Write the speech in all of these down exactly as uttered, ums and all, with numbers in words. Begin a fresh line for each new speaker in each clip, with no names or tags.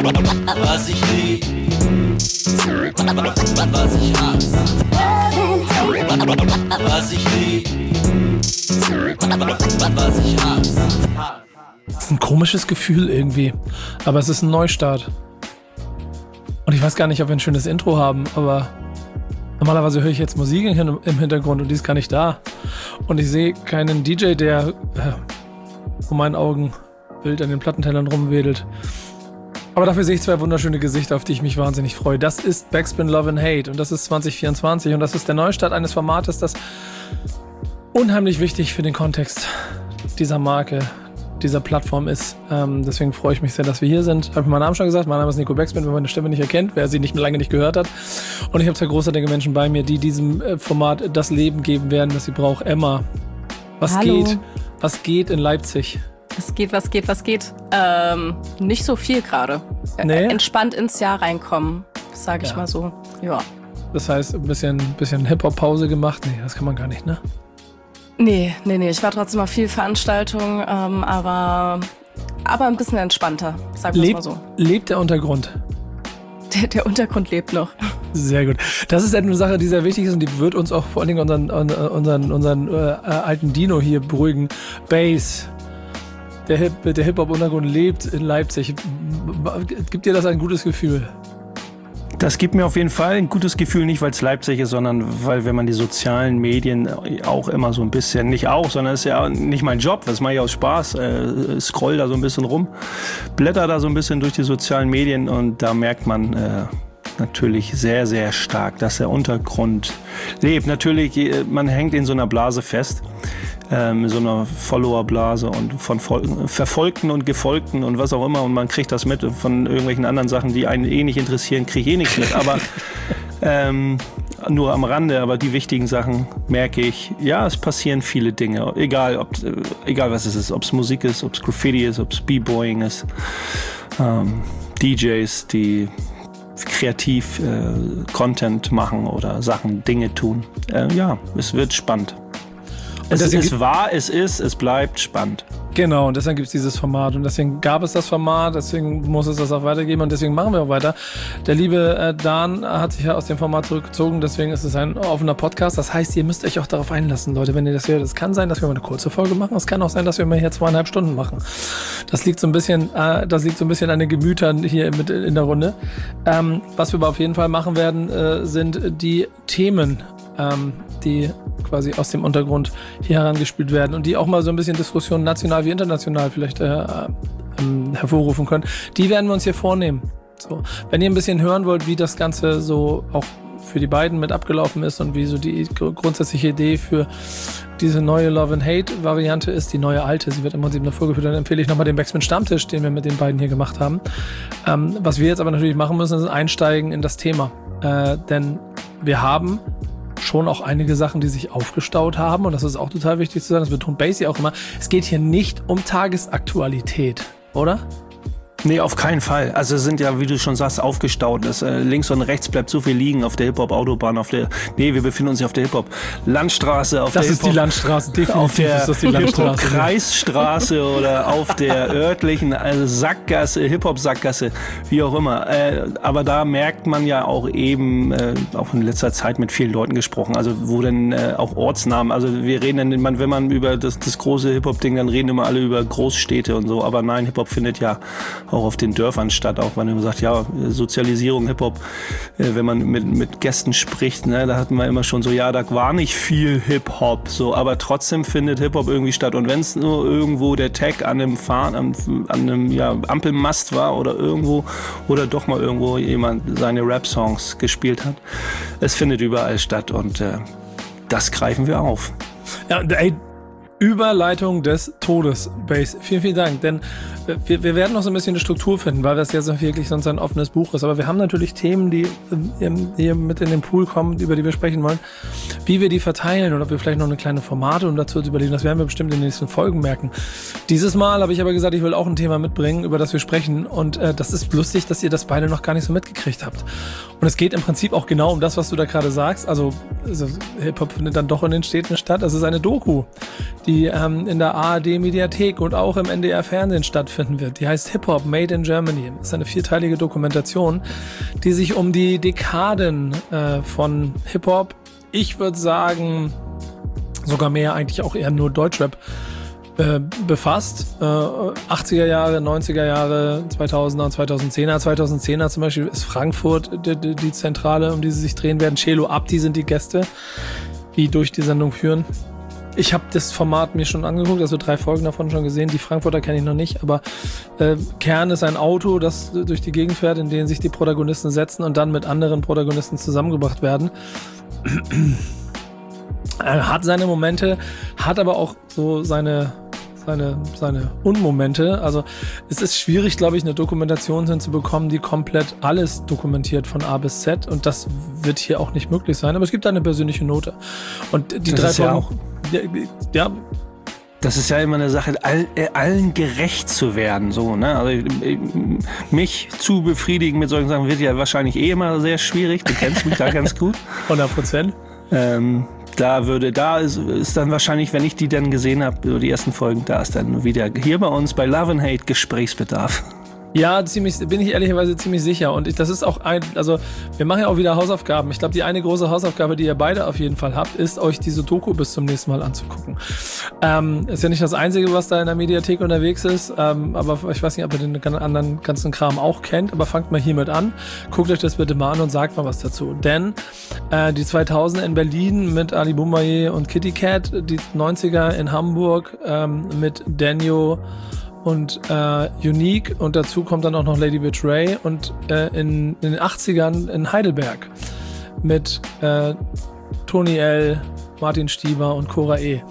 Was ich lieb, was ich hasse. Was ich lieb, was ich hasse.
Das ist ein komisches Gefühl irgendwie, aber es ist ein Neustart. Und ich weiß gar nicht, ob wir ein schönes Intro haben, aber normalerweise höre ich jetzt Musik im Hintergrund und die ist gar nicht da. Und ich sehe keinen D J, der äh, vor meinen Augen wild an den Plattentellern rumwedelt. Aber dafür sehe ich zwei wunderschöne Gesichter, auf die ich mich wahnsinnig freue. Das ist Backspin Love and Hate und das ist zwanzig vierundzwanzig und das ist der Neustart eines Formates, das unheimlich wichtig für den Kontext dieser Marke, dieser Plattform ist. Ähm, deswegen freue ich mich sehr, dass wir hier sind. Habe ich meinen Namen schon gesagt. Mein Name ist Nico Backspin, wenn man meine Stimme nicht erkennt, wer sie nicht lange nicht gehört hat. Und ich habe zwei großartige Menschen bei mir, die diesem äh, Format das Leben geben werden, das sie braucht. Emma, was
Hallo.
geht? Was geht in Leipzig?
Was geht, was geht, was geht? Ähm, nicht so viel gerade.
Nee?
Entspannt ins Jahr reinkommen, sage ich
Ja.
mal so. Ja.
Das heißt, ein bisschen, bisschen Hip-Hop-Pause gemacht? Nee, das kann man gar nicht, ne?
Nee, nee, nee. Ich war trotzdem auf viel Veranstaltungen, ähm, aber, aber ein bisschen entspannter, sagen wir es mal
Lebt,
so.
lebt der Untergrund?
Der, der Untergrund lebt noch.
Sehr gut. Das ist eine Sache, die sehr wichtig ist und die wird uns auch vor allen Dingen unseren, unseren, unseren äh, alten Dino hier beruhigen. Bass. Der, Hip, der Hip-Hop-Untergrund lebt in Leipzig. Gibt dir das ein gutes Gefühl?
Das gibt mir auf jeden Fall ein gutes Gefühl, nicht weil es Leipzig ist, sondern weil, wenn man die sozialen Medien auch immer so ein bisschen, nicht auch, sondern es ist ja nicht mein Job, das mache ich aus Spaß, äh, scroll da so ein bisschen rum, blätter da so ein bisschen durch die sozialen Medien und da merkt man äh, natürlich sehr, sehr stark, dass der Untergrund lebt. Natürlich, man hängt in so einer Blase fest, ähm, in so einer Follower-Blase und von Vol- Verfolgten und Gefolgten und was auch immer und man kriegt das mit von irgendwelchen anderen Sachen, die einen eh nicht interessieren, kriege ich eh nichts mit, aber ähm, nur am Rande, aber die wichtigen Sachen merke ich, ja, es passieren viele Dinge, egal, ob, egal was es ist, ob es Musik ist, ob es Graffiti ist, ob es B-Boying ist, ähm, D Js, die kreativ äh, Content machen oder Sachen, Dinge tun. Äh, ja, es wird spannend. Es ist wahr, es ist, es bleibt spannend.
Genau, und deswegen gibt es dieses Format und deswegen gab es das Format, deswegen muss es das auch weitergeben und deswegen machen wir auch weiter. Der liebe äh, Dan hat sich ja aus dem Format zurückgezogen, deswegen ist es ein offener Podcast. Das heißt, ihr müsst euch auch darauf einlassen, Leute, wenn ihr das hört. Es kann sein, dass wir mal eine kurze Folge machen, es kann auch sein, dass wir mal hier zweieinhalb Stunden machen. Das liegt so ein bisschen, äh, das liegt so ein bisschen an den Gemütern hier mit in der Runde. Ähm, was wir aber auf jeden Fall machen werden, äh, sind die Themen, ähm, die quasi aus dem Untergrund hier herangespielt werden und die auch mal so ein bisschen Diskussionen national wie international vielleicht äh, ähm, hervorrufen können. Die werden wir uns hier vornehmen. So, wenn ihr ein bisschen hören wollt, wie das Ganze so auch für die beiden mit abgelaufen ist und wie so die grundsätzliche Idee für diese neue Love and Hate Variante ist, die neue alte, sie wird im Prinzip eine Folge für, dann empfehle ich nochmal den Backspin Stammtisch, den wir mit den beiden hier gemacht haben. Ähm, was wir jetzt aber natürlich machen müssen, ist einsteigen in das Thema. Äh, denn wir haben schon auch einige Sachen, die sich aufgestaut haben und das ist auch total wichtig zu sagen, das betont Basie auch immer, es geht hier nicht um Tagesaktualität, oder?
Nee, auf keinen Fall. Also es sind ja, wie du schon sagst, aufgestaut. Das, äh, links und rechts bleibt so viel liegen auf der Hip-Hop-Autobahn, auf der, nee, wir befinden uns ja auf der Hip-Hop-Landstraße. Auf
das
der
ist die Landstraße, definitiv
auf der
ist das die Landstraße.
Kreisstraße oder auf der örtlichen also Sackgasse, Hip-Hop-Sackgasse, wie auch immer. Äh, aber da merkt man ja auch eben, äh, auch in letzter Zeit mit vielen Leuten gesprochen, also wo denn äh, auch Ortsnamen, also wir reden dann, wenn man über das, das große Hip-Hop-Ding, dann reden immer alle über Großstädte und so, aber nein, Hip-Hop findet ja auch auf den Dörfern statt, auch wenn man sagt, ja, Sozialisierung, Hip-Hop, äh, wenn man mit, mit Gästen spricht, ne, da hatten wir immer schon so, ja, da war nicht viel Hip-Hop, so, aber trotzdem findet Hip-Hop irgendwie statt und wenn es nur irgendwo der Tag an einem Fahren, an, an einem ja, Ampelmast war oder irgendwo, oder doch mal irgendwo jemand seine Rap-Songs gespielt hat, es findet überall statt und äh, das greifen wir auf.
Ja, ey, Überleitung des Todes, Bass. Vielen, vielen Dank, denn wir, wir werden noch so ein bisschen eine Struktur finden, weil das jetzt noch wirklich sonst ein offenes Buch ist. Aber wir haben natürlich Themen, die hier mit in den Pool kommen, über die wir sprechen wollen. Wie wir die verteilen oder ob wir vielleicht noch eine kleine Formate, um dazu zu überlegen, das werden wir bestimmt in den nächsten Folgen merken. Dieses Mal habe ich aber gesagt, ich will auch ein Thema mitbringen, über das wir sprechen. Und äh, das ist lustig, dass ihr das beide noch gar nicht so mitgekriegt habt. Und es geht im Prinzip auch genau um das, was du da gerade sagst. Also, also Hip-Hop findet dann doch in den Städten statt. Das ist eine Doku, die die ähm, in der A R D-Mediathek und auch im N D R-Fernsehen stattfinden wird. Die heißt Hip-Hop Made in Germany. Das ist eine vierteilige Dokumentation, die sich um die Dekaden äh, von Hip-Hop, ich würde sagen, sogar mehr, eigentlich auch eher nur Deutschrap, äh, befasst. Äh, achtziger Jahre, neunziger Jahre, zweitausender und zweitausendzehner. zweitausendzehner zum Beispiel ist Frankfurt die, die, die Zentrale, um die sie sich drehen werden. Celo Abdi sind die Gäste, die durch die Sendung führen. Ich habe das Format mir schon angeguckt, also drei Folgen davon schon gesehen. Die Frankfurter kenne ich noch nicht, aber äh, Kern ist ein Auto, das durch die Gegend fährt, in dem sich die Protagonisten setzen und dann mit anderen Protagonisten zusammengebracht werden. Er hat seine Momente, hat aber auch so seine, seine, seine Unmomente. Also es ist schwierig, glaube ich, eine Dokumentation hinzubekommen, die komplett alles dokumentiert von A bis Z. Und das wird hier auch nicht möglich sein. Aber es gibt eine persönliche Note. Und die
das
drei
ist ja
Folgen,
auch,
ja, ja.
Das ist ja immer eine Sache, all, allen gerecht zu werden. So, ne? Also, mich zu befriedigen mit solchen Sachen wird ja wahrscheinlich eh immer sehr schwierig. Du kennst mich da ganz gut.
hundert Prozent.
Ähm, da würde, da ist, ist dann wahrscheinlich, wenn ich die dann gesehen habe, so die ersten Folgen, da ist dann wieder hier bei uns bei Love and Hate Gesprächsbedarf.
Ja, ziemlich, bin ich ehrlicherweise ziemlich sicher. Und ich, das ist auch ein, also wir machen ja auch wieder Hausaufgaben. Ich glaube, die eine große Hausaufgabe, die ihr beide auf jeden Fall habt, ist, euch diese Doku bis zum nächsten Mal anzugucken. Ähm, ist ja nicht das Einzige, was da in der Mediathek unterwegs ist, ähm, aber ich weiß nicht, ob ihr den anderen ganzen Kram auch kennt, aber fangt mal hiermit an. Guckt euch das bitte mal an und sagt mal was dazu. Denn äh, die zweitausender in Berlin mit Ali Boumaier und Kitty Cat, die neunziger in Hamburg ähm, mit Daniel und äh, Unique und dazu kommt dann auch noch Lady Betray und äh, in, in den achtzigern in Heidelberg mit äh, Tony L., Martin Stieber und Cora E.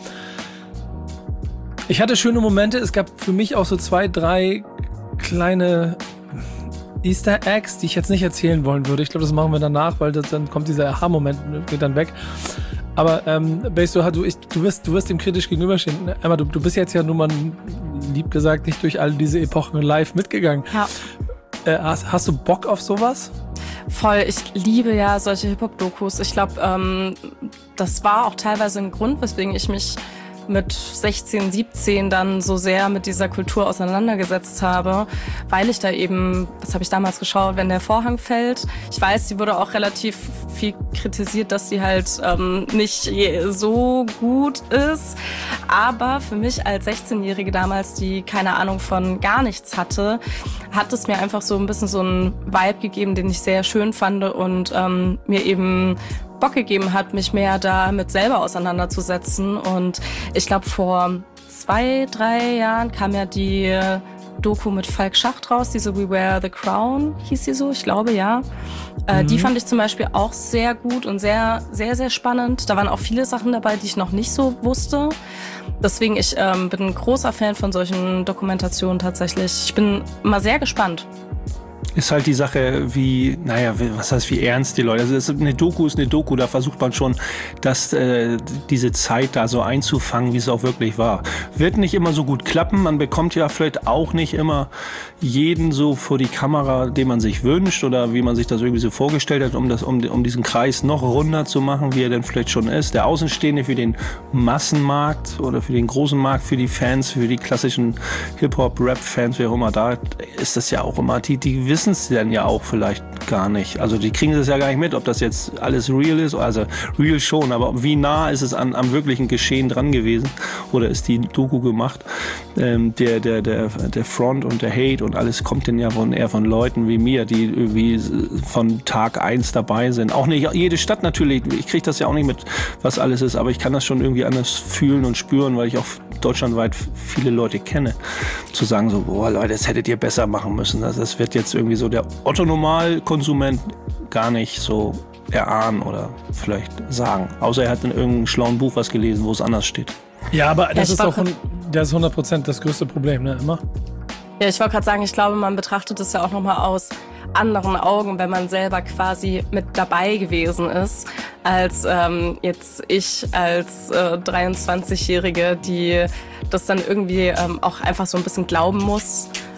Ich hatte schöne Momente, es gab für mich auch so zwei, drei kleine Easter Eggs, die ich jetzt nicht erzählen wollen würde. Ich glaube, das machen wir danach, weil das, dann kommt dieser Aha-Moment, geht dann weg. Aber ähm, Base, du, ich, du, wirst, du wirst dem kritisch gegenüberstehen. Emma, du, du bist jetzt ja nun mal, lieb gesagt, nicht durch all diese Epochen live mitgegangen.
Ja.
Äh, hast, hast du Bock auf sowas?
Voll, ich liebe ja solche Hip-Hop-Dokus. Ich glaube, ähm, das war auch teilweise ein Grund, weswegen ich mich mit sechzehn, siebzehn dann so sehr mit dieser Kultur auseinandergesetzt habe, weil ich da eben, was habe ich damals geschaut, wenn der Vorhang fällt. Ich weiß, die wurde auch relativ viel kritisiert, dass sie halt ähm, nicht so gut ist. Aber für mich als sechzehnjährige damals, die keine Ahnung von gar nichts hatte, hat es mir einfach so ein bisschen so einen Vibe gegeben, den ich sehr schön fand und ähm, mir eben Bock gegeben hat, mich mehr damit selber auseinanderzusetzen. Und ich glaube, vor zwei, drei Jahren kam ja die Doku mit Falk Schacht raus, diese We Wear the Crown, hieß sie so, ich glaube, ja. Äh, mhm. Die fand ich zum Beispiel auch sehr gut und sehr, sehr, sehr spannend. Da waren auch viele Sachen dabei, die ich noch nicht so wusste. Deswegen, ich ähm, bin ein großer Fan von solchen Dokumentationen tatsächlich. Ich bin immer sehr gespannt.
Ist halt die Sache, wie, naja, was heißt, wie ernst die Leute, also das ist eine Doku ist eine Doku, da versucht man schon, dass äh, diese Zeit da so einzufangen, wie es auch wirklich war. Wird nicht immer so gut klappen, man bekommt ja vielleicht auch nicht immer jeden so vor die Kamera, den man sich wünscht oder wie man sich das irgendwie so vorgestellt hat, um, das, um, um diesen Kreis noch runder zu machen, wie er denn vielleicht schon ist. Der Außenstehende für den Massenmarkt oder für den großen Markt, für die Fans, für die klassischen Hip-Hop-Rap-Fans, wie auch immer, da ist das ja auch immer, die, die wissen es dann ja auch vielleicht gar nicht. Also die kriegen das ja gar nicht mit, ob das jetzt alles real ist, also real schon, aber wie nah ist es an, am wirklichen Geschehen dran gewesen oder ist die Doku gemacht? Ähm, der, der, der, der Front und der Hate und alles kommt denn ja von, eher von Leuten wie mir, die irgendwie von Tag eins dabei sind. Auch nicht jede Stadt natürlich, ich kriege das ja auch nicht mit, was alles ist, aber ich kann das schon irgendwie anders fühlen und spüren, weil ich auch deutschlandweit viele Leute kenne. Zu sagen so, boah Leute, das hättet ihr besser machen müssen. Also das wird jetzt irgendwie so der Otto-Normal-Konsument gar nicht so erahnen oder vielleicht sagen. Außer er hat in irgendeinem schlauen Buch was gelesen, wo es anders steht.
Ja, aber das
ja,
ist doch das ist hundert Prozent das größte Problem, ne? Immer.
Ja, ich wollte gerade sagen, ich glaube, man betrachtet es ja auch nochmal aus anderen Augen, wenn man selber quasi mit dabei gewesen ist, als ähm, jetzt ich als äh, dreiundzwanzigjährige, die das dann irgendwie ähm, auch einfach so ein bisschen glauben muss.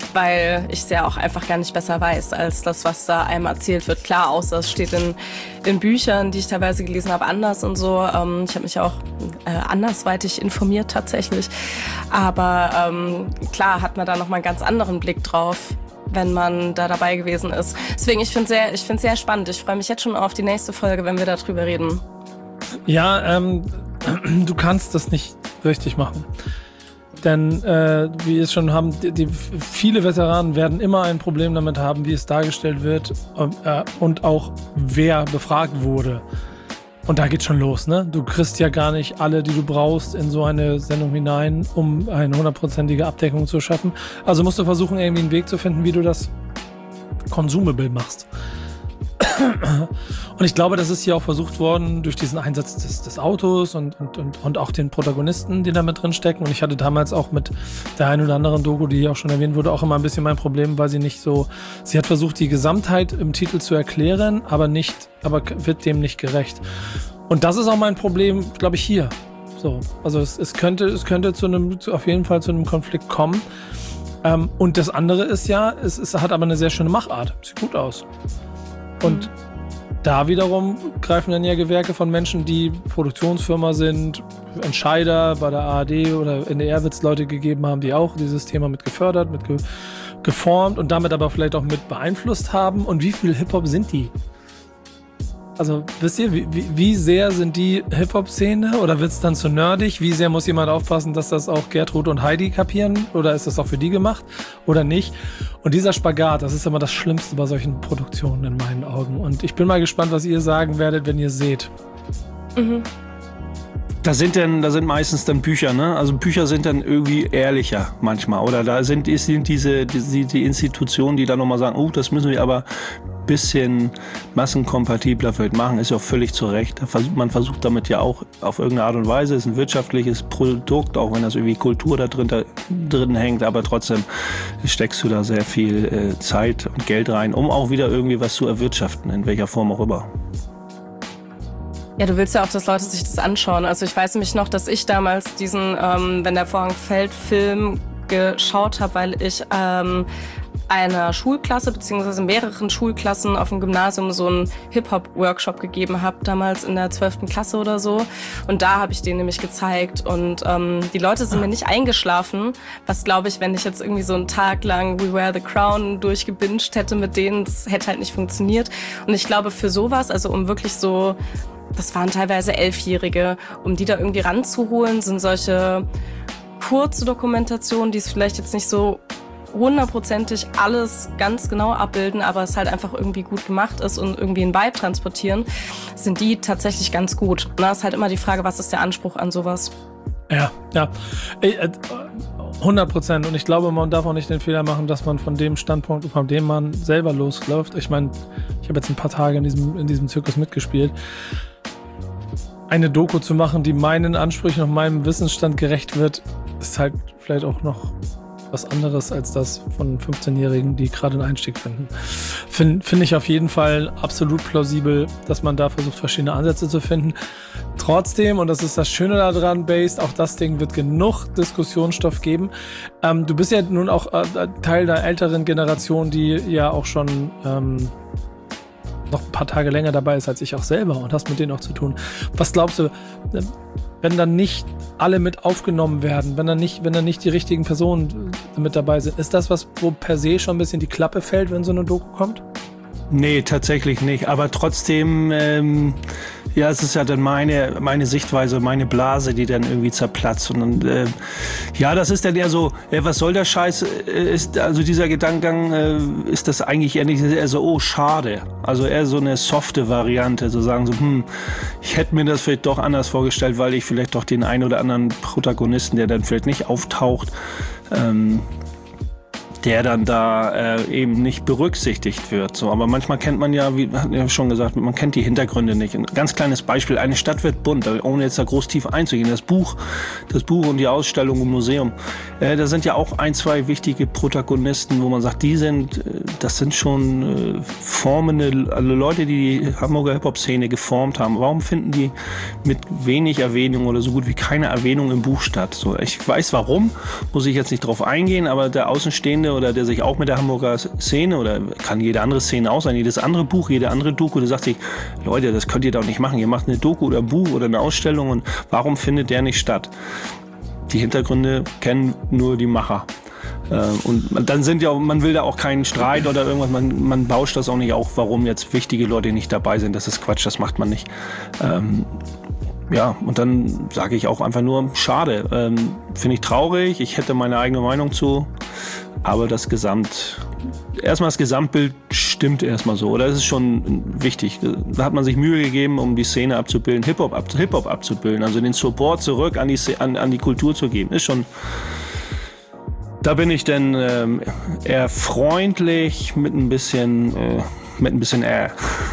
weil ich es ja auch einfach gar nicht besser weiß, als das, was da einem erzählt wird. Klar, außer es steht in, in Büchern, die ich teilweise gelesen habe, anders und so. Ähm, ich habe mich auch äh, andersweitig informiert tatsächlich. Aber ähm, klar hat man da nochmal einen ganz anderen Blick drauf, wenn man da dabei gewesen ist. Deswegen, ich finde es sehr, ich find's sehr spannend. Ich freue mich jetzt schon auf die nächste Folge, wenn wir darüber reden.
Ja, ähm, du kannst das nicht richtig machen. Denn, äh, wie wir es schon haben, die, die, viele Veteranen werden immer ein Problem damit haben, wie es dargestellt wird äh, und auch wer befragt wurde. Und da geht's schon los, ne? Du kriegst ja gar nicht alle, die du brauchst, in so eine Sendung hinein, um eine hundertprozentige Abdeckung zu schaffen. Also musst du versuchen, irgendwie einen Weg zu finden, wie du das consumable machst. Und ich glaube, das ist hier auch versucht worden durch diesen Einsatz des, des Autos und, und, und, und auch den Protagonisten, die da mit drin stecken. Und ich hatte damals auch mit der einen oder anderen Doku, die hier auch schon erwähnt wurde, auch immer ein bisschen mein Problem, weil sie nicht so, sie hat versucht, die Gesamtheit im Titel zu erklären, aber nicht, aber wird dem nicht gerecht. Und das ist auch mein Problem, glaube ich, hier. So, also es, es könnte, es könnte zu einem, auf jeden Fall zu einem Konflikt kommen. Ähm, und das andere ist ja, es, es hat aber eine sehr schöne Machart. Sieht gut aus. Und mhm. da wiederum greifen dann ja Gewerke von Menschen, die Produktionsfirma sind, Entscheider bei der A R D oder N D R wird es Leute gegeben haben, die auch dieses Thema mit gefördert, mit ge- geformt und damit aber vielleicht auch mit beeinflusst haben. Und wie viel Hip-Hop sind die? Also wisst ihr, wie, wie, wie sehr sind die Hip-Hop-Szene oder wird es dann zu nerdig? Wie sehr muss jemand aufpassen, dass das auch Gertrud und Heidi kapieren? Oder ist das auch für die gemacht oder nicht? Und dieser Spagat, das ist immer das Schlimmste bei solchen Produktionen in meinen Augen. Und ich bin mal gespannt, was ihr sagen werdet, wenn ihr seht.
Mhm.
Da sind dann, da sind meistens dann Bücher, ne? Also Bücher sind dann irgendwie ehrlicher manchmal. Oder da sind, sind diese, die, die Institutionen, die dann nochmal sagen, oh, das müssen wir aber ein bisschen massenkompatibler vielleicht machen, ist ja auch völlig zu Recht. Man versucht damit ja auch auf irgendeine Art und Weise, ist ein wirtschaftliches Produkt, auch wenn das irgendwie Kultur da drin, da drin hängt, aber trotzdem steckst du da sehr viel äh, Zeit und Geld rein, um auch wieder irgendwie was zu erwirtschaften, in welcher Form auch immer.
Ja, du willst ja auch, dass Leute sich das anschauen. Also ich weiß nämlich noch, dass ich damals diesen ähm, Wenn der Vorhang fällt Film geschaut habe, weil ich ähm, einer Schulklasse beziehungsweise mehreren Schulklassen auf dem Gymnasium so einen Hip-Hop-Workshop gegeben habe, damals in der zwölften Klasse oder so. Und da habe ich den nämlich gezeigt. Und ähm, die Leute sind mir nicht eingeschlafen, was, glaube ich, wenn ich jetzt irgendwie so einen Tag lang We Wear the Crown durchgebinged hätte mit denen, das hätte halt nicht funktioniert. Und ich glaube, für sowas, also um wirklich so, das waren teilweise Elfjährige, um die da irgendwie ranzuholen, sind solche kurze Dokumentationen, die es vielleicht jetzt nicht so hundertprozentig alles ganz genau abbilden, aber es halt einfach irgendwie gut gemacht ist und irgendwie einen Vibe transportieren, sind die tatsächlich ganz gut. Da ist halt immer die Frage, was ist der Anspruch an sowas?
Ja, ja. hundert Prozent. Und ich glaube, man darf auch nicht den Fehler machen, dass man von dem Standpunkt, von dem man selber losläuft. Ich meine, ich habe jetzt ein paar Tage in diesem, in diesem Zirkus mitgespielt. Eine Doku zu machen, die meinen Ansprüchen und meinem Wissensstand gerecht wird, ist halt vielleicht auch noch was anderes als das von fünfzehnjährigen, die gerade einen Einstieg finden. Finde find ich auf jeden Fall absolut plausibel, dass man da versucht, verschiedene Ansätze zu finden. Trotzdem, und das ist das Schöne daran, Based, auch das Ding wird genug Diskussionsstoff geben. Ähm, du bist ja nun auch äh, Teil der älteren Generation, die ja auch schon ähm, noch ein paar Tage länger dabei ist als ich auch selber und hast mit denen auch zu tun. Was glaubst du, wenn dann nicht alle mit aufgenommen werden, wenn dann nicht, wenn dann nicht die richtigen Personen mit dabei sind, ist das was, wo per se schon ein bisschen die Klappe fällt, wenn so eine Doku kommt?
Nee, tatsächlich nicht. Aber trotzdem, ähm, ja, es ist ja dann meine, meine Sichtweise, meine Blase, die dann irgendwie zerplatzt. Und dann, äh, ja, das ist dann eher so, äh, was soll der Scheiß? Äh, ist, also dieser Gedankengang, äh, ist das eigentlich eher nicht eher so, oh, schade. Also eher so eine softe Variante, so sagen so, hm, ich hätte mir das vielleicht doch anders vorgestellt, weil ich vielleicht doch den einen oder anderen Protagonisten, der dann vielleicht nicht auftaucht, ähm, der dann da äh, eben nicht berücksichtigt wird. So, aber manchmal kennt man ja, wie hat ja schon gesagt, man kennt die Hintergründe nicht. Ein ganz kleines Beispiel, eine Stadt wird bunt, ohne jetzt da groß tief einzugehen. Das Buch, das Buch und die Ausstellung im Museum, äh, da sind ja auch ein, zwei wichtige Protagonisten, wo man sagt, die sind, äh, das sind schon äh, formende also Leute, die die Hamburger Hip-Hop-Szene geformt haben. Warum finden die mit wenig Erwähnung oder so gut wie keine Erwähnung im Buch statt? So, ich weiß warum, muss ich jetzt nicht drauf eingehen, aber der Außenstehende Szene oder der sich auch mit der Hamburger Szene oder kann jede andere Szene auch sein, jedes andere Buch, jede andere Doku, der sagt sich, Leute, das könnt ihr doch nicht machen. Ihr macht eine Doku oder ein Buch oder eine Ausstellung und warum findet der nicht statt? Die Hintergründe kennen nur die Macher. Und dann sind ja, man will da auch keinen Streit oder irgendwas, man, man bauscht das auch nicht auf, warum jetzt wichtige Leute nicht dabei sind. Das ist Quatsch, das macht man nicht. Ähm, ja, und dann sage ich auch einfach nur, schade, ähm, finde ich traurig, ich hätte meine eigene Meinung zu, aber das Gesamt, erstmal das Gesamtbild stimmt erstmal so, oder? Das ist schon wichtig. Da hat man sich Mühe gegeben, um die Szene abzubilden, Hip-Hop, ab, Hip-Hop abzubilden, also den Support zurück an die, an, an die Kultur zu geben, ist schon... Da bin ich dann ähm, eher freundlich mit ein bisschen, äh, mit ein bisschen äh.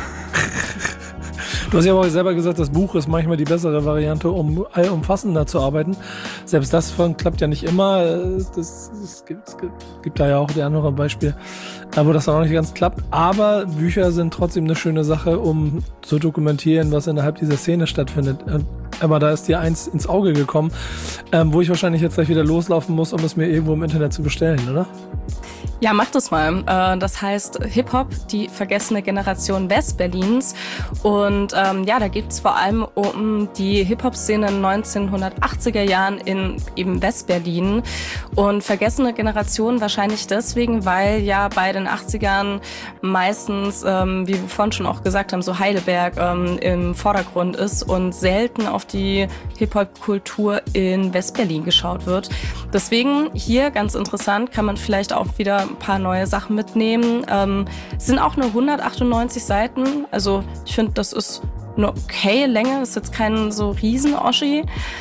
Du hast ja auch selber gesagt, das Buch ist manchmal die bessere Variante, um allumfassender zu arbeiten. Selbst das klappt ja nicht immer. Das, das gibt, es gibt, gibt da ja auch die andere Beispiele, wo das auch nicht ganz klappt. Aber Bücher sind trotzdem eine schöne Sache, um zu dokumentieren, was innerhalb dieser Szene stattfindet. Aber da ist dir eins ins Auge gekommen, ähm, wo ich wahrscheinlich jetzt gleich wieder loslaufen muss, um es mir irgendwo im Internet zu bestellen, oder?
Ja, mach das mal. Das heißt Hip-Hop, die vergessene Generation Westberlins. Und ähm, ja, da geht es vor allem um die Hip-Hop-Szene in den neunzehnhundertachtziger Jahren in eben Westberlin. Und vergessene Generation wahrscheinlich deswegen, weil ja bei den achtzigern meistens, ähm, wie wir vorhin schon auch gesagt haben, so Heidelberg ähm, im Vordergrund ist und selten auf die Hip-Hop-Kultur in Westberlin geschaut wird. Deswegen hier ganz interessant, kann man vielleicht auch wieder ein paar neue Sachen mitnehmen. Ähm, es sind auch nur hundertachtundneunzig Seiten. Also ich finde, das ist eine okay Länge. Das ist jetzt kein so Riesen-Oschi.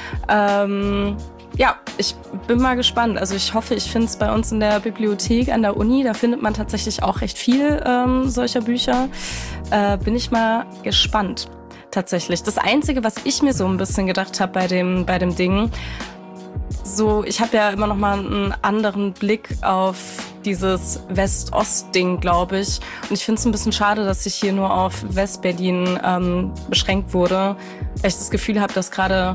Ähm, ja, ich bin mal gespannt. Also ich hoffe, ich finde es bei uns in der Bibliothek an der Uni. Da findet man tatsächlich auch recht viel ähm, solcher Bücher. Äh, bin ich mal gespannt. Tatsächlich. Das Einzige, was ich mir so ein bisschen gedacht habe bei dem, bei dem Ding, so, ich habe ja immer noch mal einen anderen Blick auf dieses West-Ost-Ding, glaube ich. Und ich finde es ein bisschen schade, dass ich hier nur auf West-Berlin ähm, beschränkt wurde, weil ich das Gefühl habe, dass gerade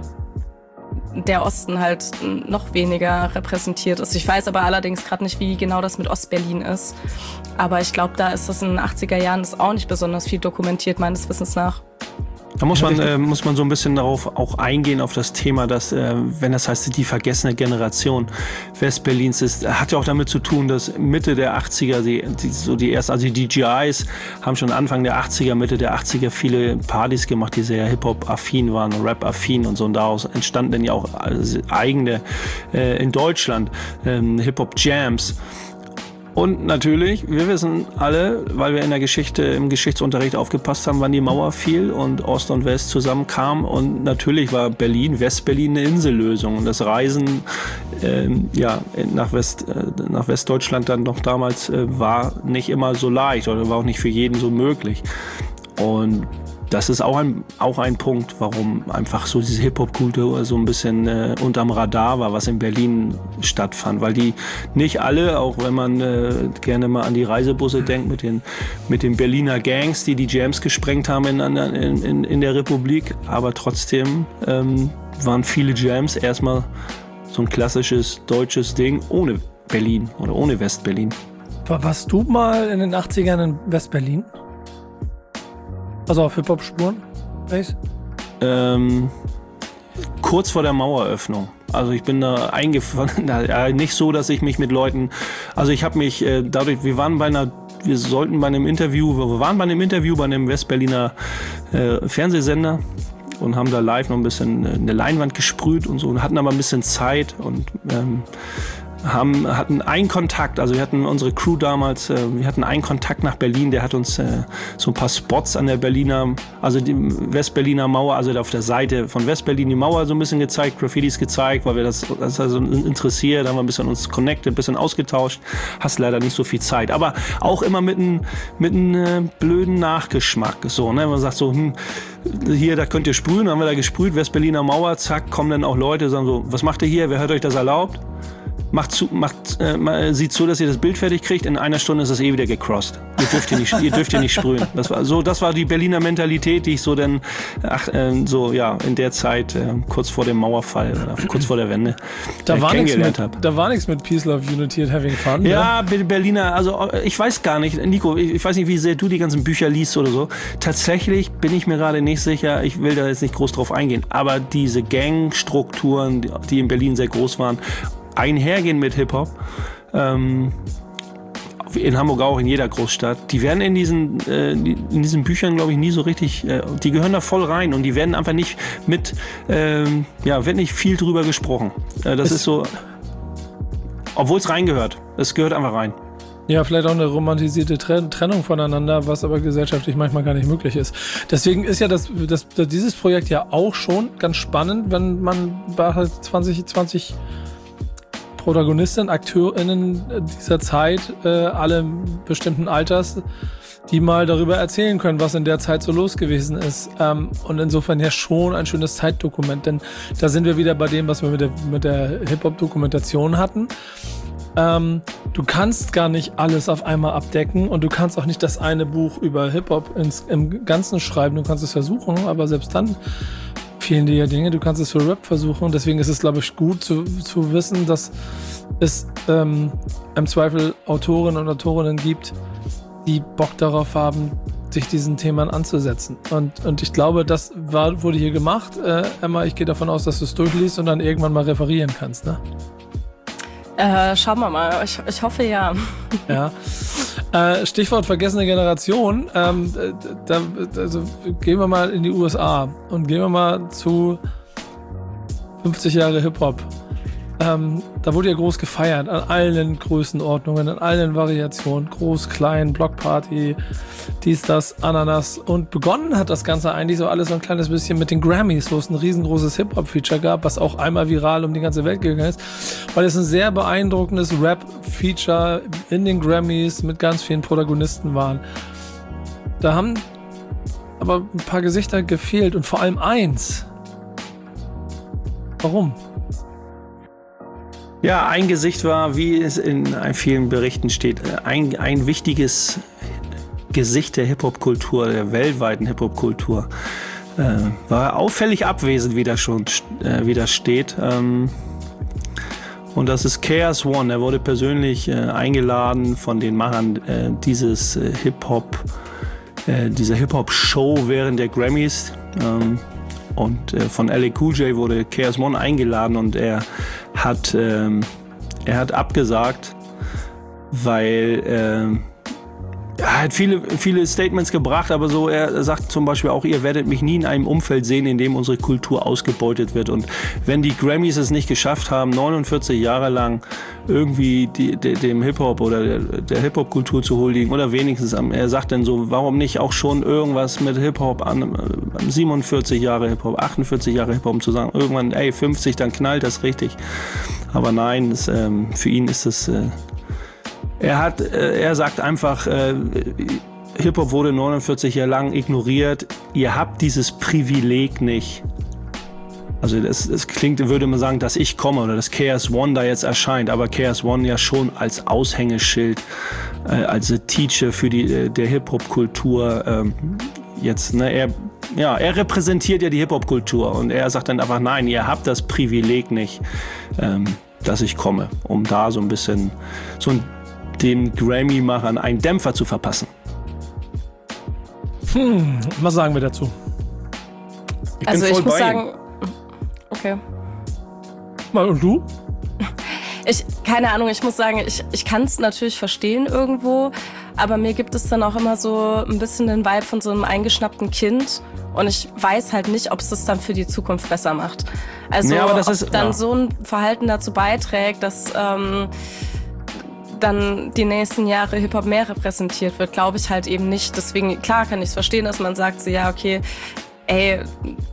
der Osten halt noch weniger repräsentiert ist. Ich weiß aber allerdings gerade nicht, wie genau das mit Ost-Berlin ist. Aber ich glaube, da ist das in den achtziger Jahren ist auch nicht besonders viel dokumentiert, meines Wissens nach.
Da muss man, äh, muss man so ein bisschen darauf auch eingehen, auf das Thema, dass, äh, wenn das heißt, die vergessene Generation Westberlins ist, hat ja auch damit zu tun, dass Mitte der achtziger, die, die, so die ersten, also die D J Is haben schon Anfang der achtziger, Mitte der achtziger viele Partys gemacht, die sehr Hip-Hop-affin waren und Rap-affin und so. Und daraus entstanden dann ja auch eigene, äh, in Deutschland, ähm, Hip-Hop-Jams. Und natürlich, wir wissen alle, weil wir in der Geschichte, im Geschichtsunterricht aufgepasst haben, wann die Mauer fiel und Ost und West zusammenkamen. Und natürlich war Berlin, Westberlin eine Insellösung. Und das Reisen ähm, ja, nach, West, äh, nach Westdeutschland dann noch damals äh, war nicht immer so leicht oder war auch nicht für jeden so möglich. Und das ist auch ein, auch ein Punkt, warum einfach so diese Hip-Hop-Kultur so ein bisschen äh, unterm Radar war, was in Berlin stattfand. Weil die nicht alle, auch wenn man äh, gerne mal an die Reisebusse denkt, mit den, mit den Berliner Gangs, die die Jams gesprengt haben in, in, in, in der Republik, aber trotzdem ähm, waren viele Jams erstmal so ein klassisches deutsches Ding ohne Berlin oder ohne Westberlin.
Warst du mal in den achtzigern in Westberlin? Also auf Hip-Hop-Spuren?
Ähm, kurz vor der Maueröffnung. Also ich bin da eingefahren, ja, nicht so, dass ich mich mit Leuten, also ich habe mich äh, dadurch, wir waren bei einer, wir sollten bei einem Interview, wir waren bei einem Interview bei einem Westberliner äh, Fernsehsender und haben da live noch ein bisschen eine Leinwand gesprüht und so und hatten aber ein bisschen Zeit und ähm, haben, hatten einen Kontakt, also wir hatten unsere Crew damals, äh, wir hatten einen Kontakt nach Berlin, der hat uns äh, so ein paar Spots an der Berliner, also die Westberliner Mauer, also auf der Seite von Westberlin die Mauer so ein bisschen gezeigt, Graffitis gezeigt, weil wir das, das also interessiert, haben wir ein bisschen uns connected, ein bisschen ausgetauscht, hast leider nicht so viel Zeit, aber auch immer mit einem mit einem äh, blöden Nachgeschmack, so, ne, man sagt so, hm, hier, da könnt ihr sprühen, dann haben wir da gesprüht, Westberliner Mauer, zack, kommen dann auch Leute, sagen so, was macht ihr hier, wer hat euch das erlaubt? macht zu, macht, äh, sieht zu, dass ihr das Bild fertig kriegt. In einer Stunde ist es eh wieder gecrossed. Ihr dürft hier nicht, ihr dürft hier nicht sprühen. Das war so, das war die Berliner Mentalität, die ich so dann, ach, äh, so ja, in der Zeit äh, kurz vor dem Mauerfall oder kurz vor der Wende
da
äh,
war
kennengelernt
mit,
habe.
Da war nichts mit Peace, Love, Unity and Having Fun.
Ja, ja, Berliner, also ich weiß gar nicht, Nico, ich, ich weiß nicht, wie sehr du die ganzen Bücher liest oder so. Tatsächlich bin ich mir gerade nicht sicher, ich will da jetzt nicht groß drauf eingehen, aber diese Gangstrukturen, die in Berlin sehr groß waren, einhergehen mit Hip-Hop, ähm, in Hamburg auch, in jeder Großstadt, die werden in diesen, äh, in diesen Büchern, glaube ich, nie so richtig, äh, die gehören da voll rein und die werden einfach nicht mit, ähm, ja, wird nicht viel drüber gesprochen. Äh, das es ist so, obwohl es reingehört, es gehört einfach rein.
Ja, vielleicht auch eine romantisierte Trennung voneinander, was aber gesellschaftlich manchmal gar nicht möglich ist. Deswegen ist ja das, das, dieses Projekt ja auch schon ganz spannend, wenn man bei zwanzig zwanzig Protagonistinnen, AkteurInnen dieser Zeit, äh, alle bestimmten Alters, die mal darüber erzählen können, was in der Zeit so los gewesen ist. Ähm, und insofern ja schon ein schönes Zeitdokument, denn da sind wir wieder bei dem, was wir mit der, mit der Hip-Hop-Dokumentation hatten. Ähm, du kannst gar nicht alles auf einmal abdecken und du kannst auch nicht das eine Buch über Hip-Hop ins, im Ganzen schreiben. Du kannst es versuchen, aber selbst dann fehlen dir ja Dinge. Du kannst es für Rap versuchen. Deswegen ist es, glaube ich, gut zu, zu wissen, dass es ähm, im Zweifel Autorinnen und Autorinnen gibt, die Bock darauf haben, sich diesen Themen anzusetzen. Und, und ich glaube, das war, wurde hier gemacht. Äh, Emma, ich gehe davon aus, dass du es durchliest und dann irgendwann mal referieren kannst, ne?
Äh, schauen wir mal. Ich, ich hoffe, ja.
Ja. Äh, Stichwort vergessene Generation. Ähm, da, also gehen wir mal in die U S A und gehen wir mal zu fünfzig Jahre Hip-Hop. Ähm, da wurde ja groß gefeiert, an allen Größenordnungen, an allen Variationen, groß, klein, Blockparty, dies, das, Ananas. Und begonnen hat das Ganze eigentlich so alles so ein kleines bisschen mit den Grammys, wo es ein riesengroßes Hip-Hop-Feature gab, was auch einmal viral um die ganze Welt gegangen ist, weil es ein sehr beeindruckendes Rap-Feature in den Grammys mit ganz vielen Protagonisten waren. Da haben aber ein paar Gesichter gefehlt und vor allem eins. Warum?
Ja, ein Gesicht war, wie es in vielen Berichten steht, ein, ein wichtiges Gesicht der Hip-Hop-Kultur, der weltweiten Hip-Hop-Kultur. Äh, war auffällig abwesend, wie das schon äh, wie das steht. Ähm, und das ist K S One. Er wurde persönlich äh, eingeladen von den Machern äh, dieses äh, Hip-Hop, äh, dieser Hip-Hop-Show während der Grammys. Ähm, Und äh, von L A Cool J wurde K S One eingeladen und er hat, ähm, er hat abgesagt, weil äh, er hat viele, viele Statements gebracht, aber so, er sagt zum Beispiel auch, ihr werdet mich nie in einem Umfeld sehen, in dem unsere Kultur ausgebeutet wird. Und wenn die Grammys es nicht geschafft haben, neunundvierzig Jahre lang irgendwie die, de, dem Hip-Hop oder der, der Hip-Hop-Kultur zu huldigen oder wenigstens, er sagt dann so, warum nicht auch schon irgendwas mit Hip-Hop an, siebenundvierzig Jahre Hip-Hop, achtundvierzig Jahre Hip-Hop, um zu sagen, irgendwann, ey, fünfzig, dann knallt das richtig. Aber nein, das, ähm, für ihn ist es... Äh, Er hat, er sagt einfach, äh, Hip-Hop wurde neunundvierzig Jahre lang ignoriert. Ihr habt dieses Privileg nicht. Also das, das klingt, würde man sagen, dass ich komme oder dass K S One da jetzt erscheint. Aber K S One ja schon als Aushängeschild, äh, als Teacher für die der Hip-Hop-Kultur. Ähm, jetzt, ne, er, ja, er repräsentiert ja die Hip-Hop-Kultur und er sagt dann einfach, nein, ihr habt das Privileg nicht, ähm, dass ich komme, um da so ein bisschen so ein den Grammy-Machern einen Dämpfer zu verpassen.
Hm, was sagen wir dazu?
Ich
also
bin voll
ich muss
bei
sagen,
ihm.
okay.
Und du?
Ich, keine Ahnung, ich muss sagen, ich, ich kann es natürlich verstehen irgendwo, aber mir gibt es dann auch immer so ein bisschen den Vibe von so einem eingeschnappten Kind und ich weiß halt nicht, ob es das dann für die Zukunft besser macht. Also
ja, aber das
ob
ist,
dann
ja.
so ein Verhalten dazu beiträgt, dass ähm, dann die nächsten Jahre Hip-Hop mehr repräsentiert wird, glaube ich halt eben nicht. Deswegen, klar kann ich es verstehen, dass man sagt so, ja, okay, ey,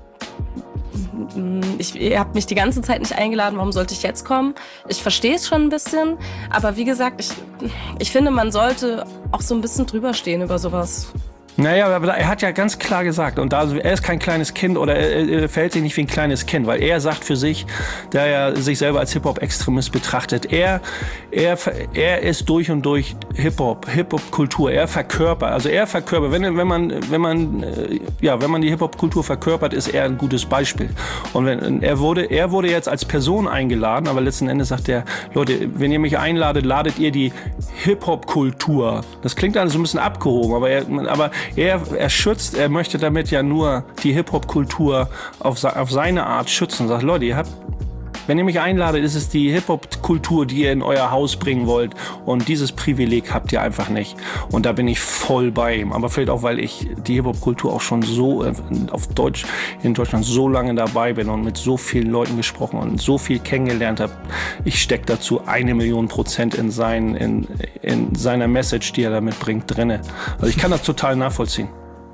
ich, ihr habt mich die ganze Zeit nicht eingeladen, warum sollte ich jetzt kommen? Ich verstehe es schon ein bisschen, aber wie gesagt, ich, ich finde, man sollte auch so ein bisschen drüber stehen über sowas.
Naja, aber er hat ja ganz klar gesagt, und da, er ist kein kleines Kind oder er, er verhält sich nicht wie ein kleines Kind, weil er sagt für sich, da er sich selber als Hip-Hop-Extremist betrachtet, er, er, er ist durch und durch Hip-Hop, Hip-Hop-Kultur, er verkörpert, also er verkörpert, wenn, wenn man, wenn man, ja, wenn man die Hip-Hop-Kultur verkörpert, ist er ein gutes Beispiel. Und wenn, er wurde, er wurde jetzt als Person eingeladen, aber letzten Endes sagt er, Leute, wenn ihr mich einladet, ladet ihr die Hip-Hop-Kultur. Das klingt dann so ein bisschen abgehoben, aber er, aber Er, er schützt, er möchte damit ja nur die Hip-Hop-Kultur auf, auf seine Art schützen. Sagt, Leute, ihr habt, wenn ihr mich einladet, ist es die Hip-Hop-Kultur, die ihr in euer Haus bringen wollt. Und dieses Privileg habt ihr einfach nicht. Und da bin ich voll bei ihm. Aber vielleicht auch, weil ich die Hip-Hop-Kultur auch schon so auf Deutsch, in Deutschland so lange dabei bin und mit so vielen Leuten gesprochen und so viel kennengelernt habe. Ich stecke dazu eine Million Prozent in, sein, in, in seiner Message, die er damit bringt, drinne. Also ich kann das total nachvollziehen.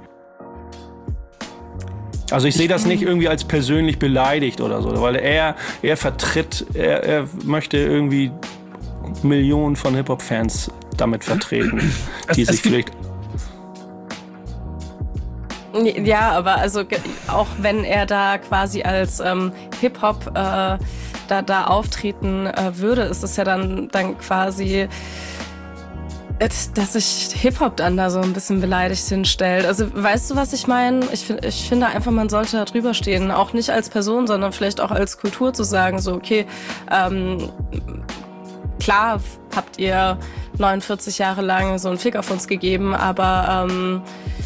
Also ich sehe das nicht irgendwie als persönlich beleidigt oder so, weil er, er vertritt, er, er möchte irgendwie Millionen von Hip-Hop-Fans damit vertreten, die
es,
sich
es gibt,
vielleicht...
Ja, aber also auch wenn er da quasi als ähm, Hip-Hop äh, da, da auftreten äh, würde, ist es ja dann, dann quasi... dass sich Hip-Hop dann da so ein bisschen beleidigt hinstellt. Also weißt du, was ich meine? Ich, ich finde einfach, man sollte da drüber stehen. Auch nicht als Person, sondern vielleicht auch als Kultur zu sagen, so okay, ähm, klar habt ihr neunundvierzig Jahre lang so einen Fick auf uns gegeben, aber ähm,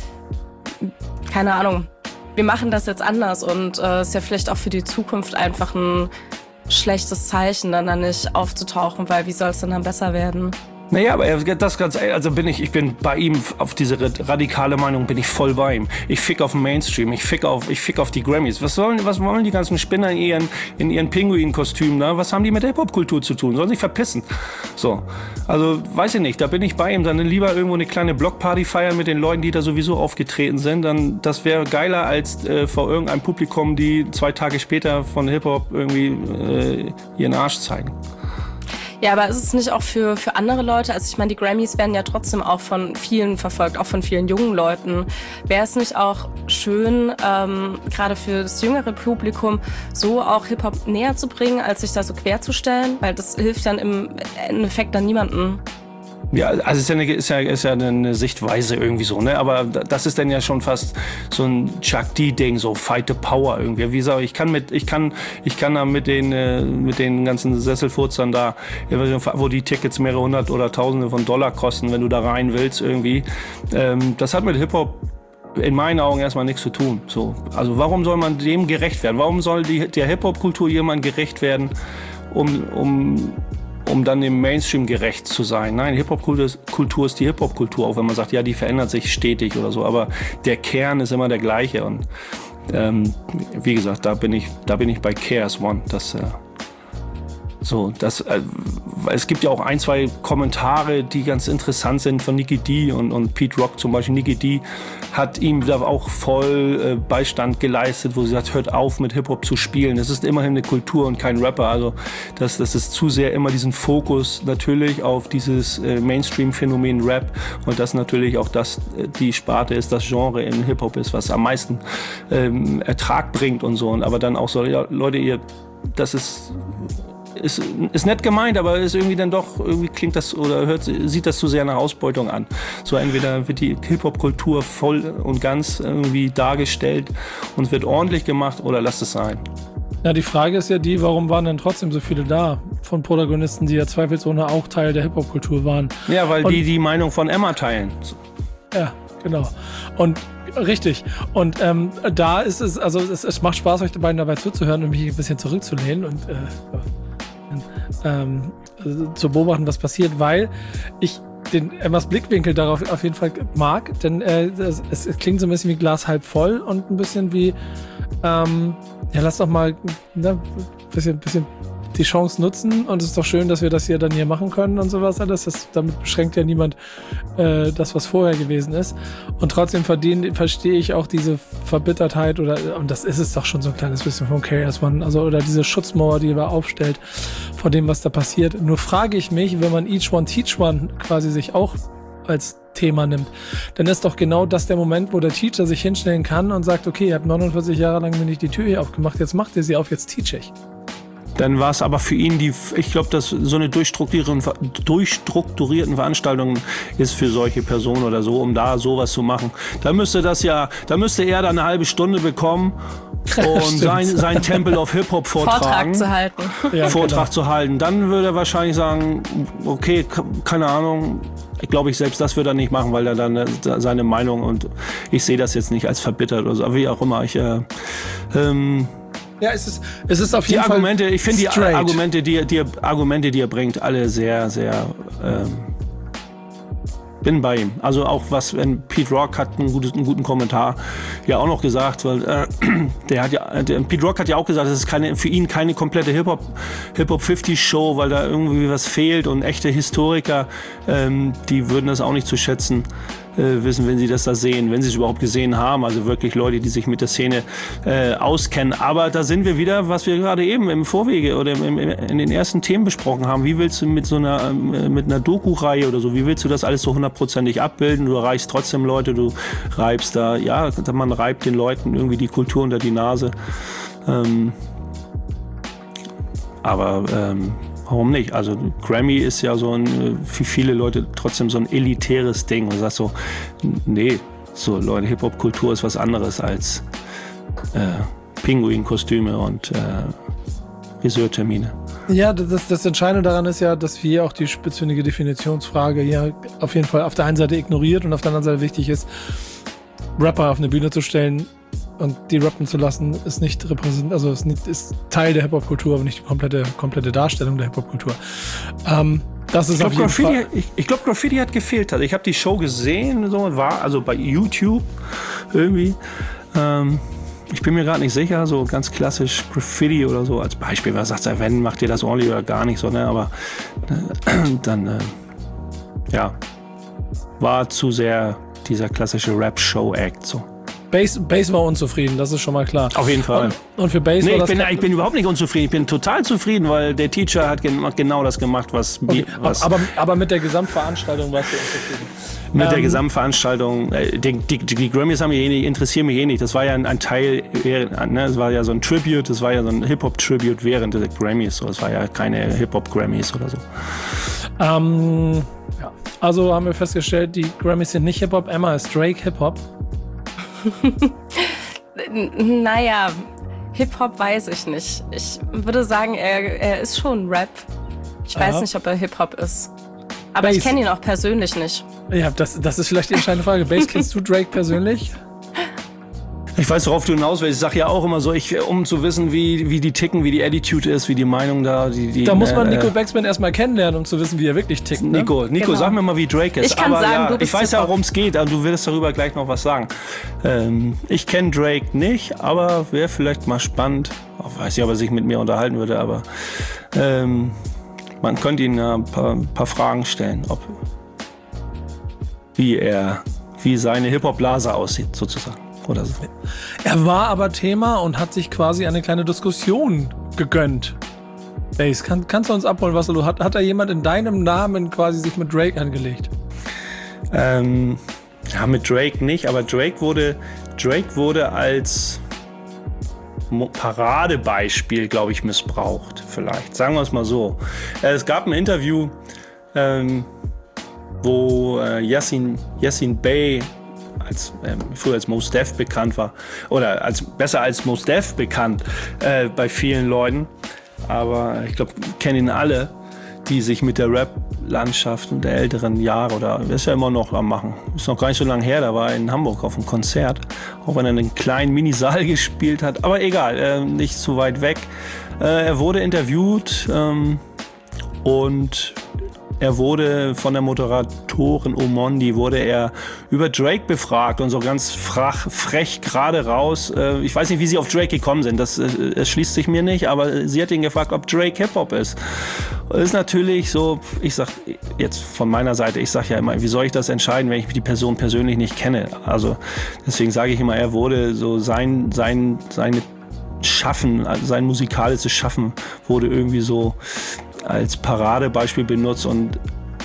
keine Ahnung, wir machen das jetzt anders und äh, ist ja vielleicht auch für die Zukunft einfach ein schlechtes Zeichen, dann da nicht aufzutauchen, weil wie soll es denn dann besser werden?
Naja, aber das ganz, also bin ich, ich bin bei ihm auf diese radikale Meinung, bin ich voll bei ihm. Ich fick auf den Mainstream, ich fick auf, ich fick auf die Grammys. Was sollen, was wollen die ganzen Spinner in ihren, in ihren Pinguin-Kostümen da? Was haben die mit Hip-Hop-Kultur zu tun? Sollen sich verpissen. So. Also, weiß ich nicht, da bin ich bei ihm. Dann lieber irgendwo eine kleine Blockparty feiern mit den Leuten, die da sowieso aufgetreten sind. Dann, das wäre geiler als äh, vor irgendeinem Publikum, die zwei Tage später von Hip-Hop irgendwie äh, ihren Arsch zeigen.
Ja, aber ist es nicht auch für, für andere Leute? Also ich meine, die Grammys werden ja trotzdem auch von vielen verfolgt, auch von vielen jungen Leuten. Wäre es nicht auch schön, ähm, gerade für das jüngere Publikum, so auch Hip-Hop näher zu bringen, als sich da so querzustellen? Weil das hilft dann im Endeffekt dann niemandem.
Ja, also ist ja, eine, ist, ja, ist ja eine Sichtweise irgendwie so, ne? Aber das ist dann ja schon fast so ein Chuck D-Ding, so Fight the Power irgendwie. Wie gesagt, ich kann mit, ich kann, ich kann da mit den, äh, mit den ganzen Sesselfurzern da, wo die Tickets mehrere hundert oder Tausende von Dollar kosten, wenn du da rein willst irgendwie. Ähm, das hat mit Hip-Hop in meinen Augen erstmal nichts zu tun. So, also warum soll man dem gerecht werden? Warum soll die, der Hip-Hop-Kultur jemand gerecht werden, um, um um dann dem Mainstream gerecht zu sein? Nein, Hip-Hop-Kultur ist die Hip-Hop-Kultur, auch wenn man sagt, ja, die verändert sich stetig oder so, aber der Kern ist immer der gleiche und ähm, wie gesagt, da bin ich, da bin ich bei K R S One, das äh, so, das, äh, es gibt ja auch ein, zwei Kommentare, die ganz interessant sind von Nicky D und, und Pete Rock zum Beispiel. Nicky D hat ihm da auch voll äh, Beistand geleistet, wo sie sagt, hört auf mit Hip-Hop zu spielen. Es ist immerhin eine Kultur und kein Rapper. Also das, das ist zu sehr immer diesen Fokus natürlich auf dieses äh, Mainstream-Phänomen Rap und das natürlich auch das, äh, die Sparte ist, das Genre in Hip-Hop ist, was am meisten ähm, Ertrag bringt und so. Und aber dann auch so, ja, Leute, ihr, das ist... Ist, ist nett gemeint, aber ist irgendwie dann doch, irgendwie klingt das oder hört, sieht das zu sehr nach Ausbeutung an. So entweder wird die Hip-Hop-Kultur voll und ganz irgendwie dargestellt und wird ordentlich gemacht oder lasst es sein.
Ja, die Frage ist ja die, warum waren denn trotzdem so viele da von Protagonisten, die ja zweifelsohne auch Teil der Hip-Hop-Kultur waren?
Ja, weil
und,
die die Meinung von Emma teilen.
Ja, genau. Und richtig. Und ähm, da ist es, also es, es macht Spaß, euch beiden dabei zuzuhören und mich ein bisschen zurückzulehnen und äh, Ähm, zu beobachten, was passiert, weil ich den Emmas Blickwinkel darauf auf jeden Fall mag, denn äh, es, es klingt so ein bisschen wie Glas halb voll und ein bisschen wie ähm, ja, lass doch mal ne, bisschen, bisschen die Chance nutzen und es ist doch schön, dass wir das hier dann hier machen können und sowas alles. Das, damit beschränkt ja niemand äh, das, was vorher gewesen ist. Und trotzdem verdiene, verstehe ich auch diese Verbittertheit oder, und das ist es doch schon so ein kleines bisschen von K R S One, also oder diese Schutzmauer, die er aufstellt vor dem, was da passiert. Nur frage ich mich, wenn man Each One Teach One quasi sich auch als Thema nimmt, dann ist doch genau das der Moment, wo der Teacher sich hinstellen kann und sagt, okay, ihr habt neunundvierzig Jahre lang mir nicht die Tür hier aufgemacht, jetzt macht ihr sie auf, jetzt teach ich.
Dann war es aber für ihn die, ich glaube, dass so eine durchstrukturierten, durchstrukturierten Veranstaltung ist für solche Personen oder so, um da sowas zu machen. Da müsste das ja, da müsste er dann eine halbe Stunde bekommen und sein, sein Temple of Hip-Hop vortragen.
Vortrag zu halten.
Ja,
Vortrag
genau.
zu halten. Dann würde er wahrscheinlich sagen, okay, keine Ahnung, ich glaube, ich selbst das würde er nicht machen, weil er dann seine Meinung und ich sehe das jetzt nicht als verbittert oder so, wie auch immer. Ich, äh, ähm,
Ja, es ist, es ist auf
die
jeden
Argumente,
Fall
ich finde die
straight.
Argumente, die, die Argumente, die er bringt, alle sehr, sehr. Ähm, bin bei ihm. Also auch was, wenn Pete Rock hat einen, gutes, einen guten Kommentar ja auch noch gesagt, weil äh, der hat ja, der, Pete Rock hat ja auch gesagt, es ist keine, für ihn keine komplette Hip-Hop Hip-Hop fünfzig Show, weil da irgendwie was fehlt und echte Historiker, ähm, die würden das auch nicht zu schätzen äh, wissen, wenn sie das da sehen, wenn sie es überhaupt gesehen haben, also wirklich Leute, die sich mit der Szene äh, auskennen. Aber da sind wir wieder, was wir gerade eben im Vorwege oder im, im, in den ersten Themen besprochen haben. Wie willst du mit so einer, mit einer Doku-Reihe oder so, wie willst du das alles so hundertprozentig abbilden? Du erreichst trotzdem Leute, du reibst da, ja, man reibt den Leuten irgendwie die Kultur unter die Nase. Ähm, aber ähm, warum nicht? Also Grammy ist ja so ein, für viele Leute trotzdem so ein elitäres Ding. Und du sagst so, nee, so Leute, Hip-Hop-Kultur ist was anderes als äh, Pinguin-Kostüme und äh, Friseurtermine.
Ja, das, das Entscheidende daran ist ja, dass wir auch die spitzfindige Definitionsfrage hier auf jeden Fall auf der einen Seite ignoriert und auf der anderen Seite wichtig ist, Rapper auf eine Bühne zu stellen und die rappen zu lassen, ist nicht repräsent, also ist, nicht, ist Teil der Hip-Hop-Kultur, aber nicht die komplette, komplette Darstellung der Hip-Hop-Kultur. Ähm, das ist
Ich
auf
glaube,
jeden Fall.
Graffiti, ich, ich glaub, Graffiti hat gefehlt. Also ich habe die Show gesehen, so war also bei YouTube irgendwie. Ähm, ich bin mir gerade nicht sicher, so ganz klassisch Graffiti oder so als Beispiel. Was sagt er, wenn macht ihr das ordentlich oder gar nicht so, ne? Aber äh, dann äh, ja, war zu sehr dieser klassische Rap-Show-Act so.
Bass, Bass war unzufrieden, das ist schon mal klar.
Auf jeden Fall.
Und, und für Bass
Nee,
war
ich
das
bin, ich bin überhaupt nicht unzufrieden. Ich bin total zufrieden, weil der Teacher hat gen genau das gemacht, was,
okay,
was
aber, aber mit der Gesamtveranstaltung warst du unzufrieden.
mit
ähm,
der Gesamtveranstaltung. Äh, die, die, die Grammys haben mich eh nicht, interessieren mich eh nicht. Das war ja ein, ein Teil, ne? Das war ja so ein Tribute, das war ja so ein Hip-Hop-Tribute während der Grammys. So. Das war ja keine Hip-Hop-Grammys oder so.
Ähm, ja. Also haben wir festgestellt, die Grammys sind nicht Hip-Hop. Emma ist Drake Hip-Hop.
Naja, Hip-Hop weiß ich nicht. Ich würde sagen, er, er ist schon Rap. Ich weiß
Aha.
nicht, ob er Hip-Hop ist. Aber
Bass.
ich kenne ihn auch persönlich nicht.
Ja, das, das ist vielleicht die entscheidende Frage. Bass, kennst du Drake persönlich?
Ich weiß, worauf du hinaus willst. Ich sag ja auch immer so, ich, um zu wissen, wie, wie die ticken, wie die Attitude ist, wie die Meinung da. Die, die,
Da muss man
äh,
Nico Backspin erstmal kennenlernen, um zu wissen, wie er wirklich tickt. Ne?
Nico, Nico,
Genau.
sag mir mal, wie Drake ist.
Ich kann
aber
sagen,
ja,
du bist
ich weiß ja,
Hip-Hop.
worum es geht, aber du wirst darüber gleich noch was sagen. Ähm, ich kenne Drake nicht, aber wäre vielleicht mal spannend. Ich weiß nicht, ob er sich mit mir unterhalten würde, aber ähm, man könnte ihn ein paar, ein paar Fragen stellen, ob wie er, wie seine Hip-Hop-Blase aussieht, sozusagen. Oder so.
Er war aber Thema und hat sich quasi eine kleine Diskussion gegönnt. Bass, kann, kannst du uns abholen, was du hat? Hat da jemand in deinem Namen quasi sich mit Drake angelegt?
Ähm, ja, mit Drake nicht, aber Drake wurde, Drake wurde als Mo- Paradebeispiel, glaube ich, missbraucht, vielleicht. Sagen wir es mal so. Äh, es gab ein Interview, ähm, wo äh, Yassin, Yassin Bey als ähm, früher als Mos Def bekannt war oder als besser als Mos Def bekannt äh, bei vielen Leuten, aber ich glaube, kennen ihn alle, die sich mit der Rap-Landschaft und der älteren Jahre oder ist ja immer noch am machen. Ist noch gar nicht so lange her, da war er in Hamburg auf einem Konzert, auch wenn er einen kleinen Minisaal gespielt hat, aber egal, äh, nicht so weit weg. Äh, er wurde interviewt ähm, und er wurde von der Moderatorin Omondi wurde er über Drake befragt und so ganz frach, frech gerade raus. Äh, ich weiß nicht, wie sie auf Drake gekommen sind, das, äh, das schließt sich mir nicht, aber sie hat ihn gefragt, ob Drake Hip-Hop ist. Das ist natürlich so, ich sag jetzt von meiner Seite, ich sag ja immer, wie soll ich das entscheiden, wenn ich die Person persönlich nicht kenne? Also deswegen sage ich immer, er wurde so sein, sein, seine Schaffen, also sein musikalisches Schaffen wurde irgendwie so als Paradebeispiel benutzt und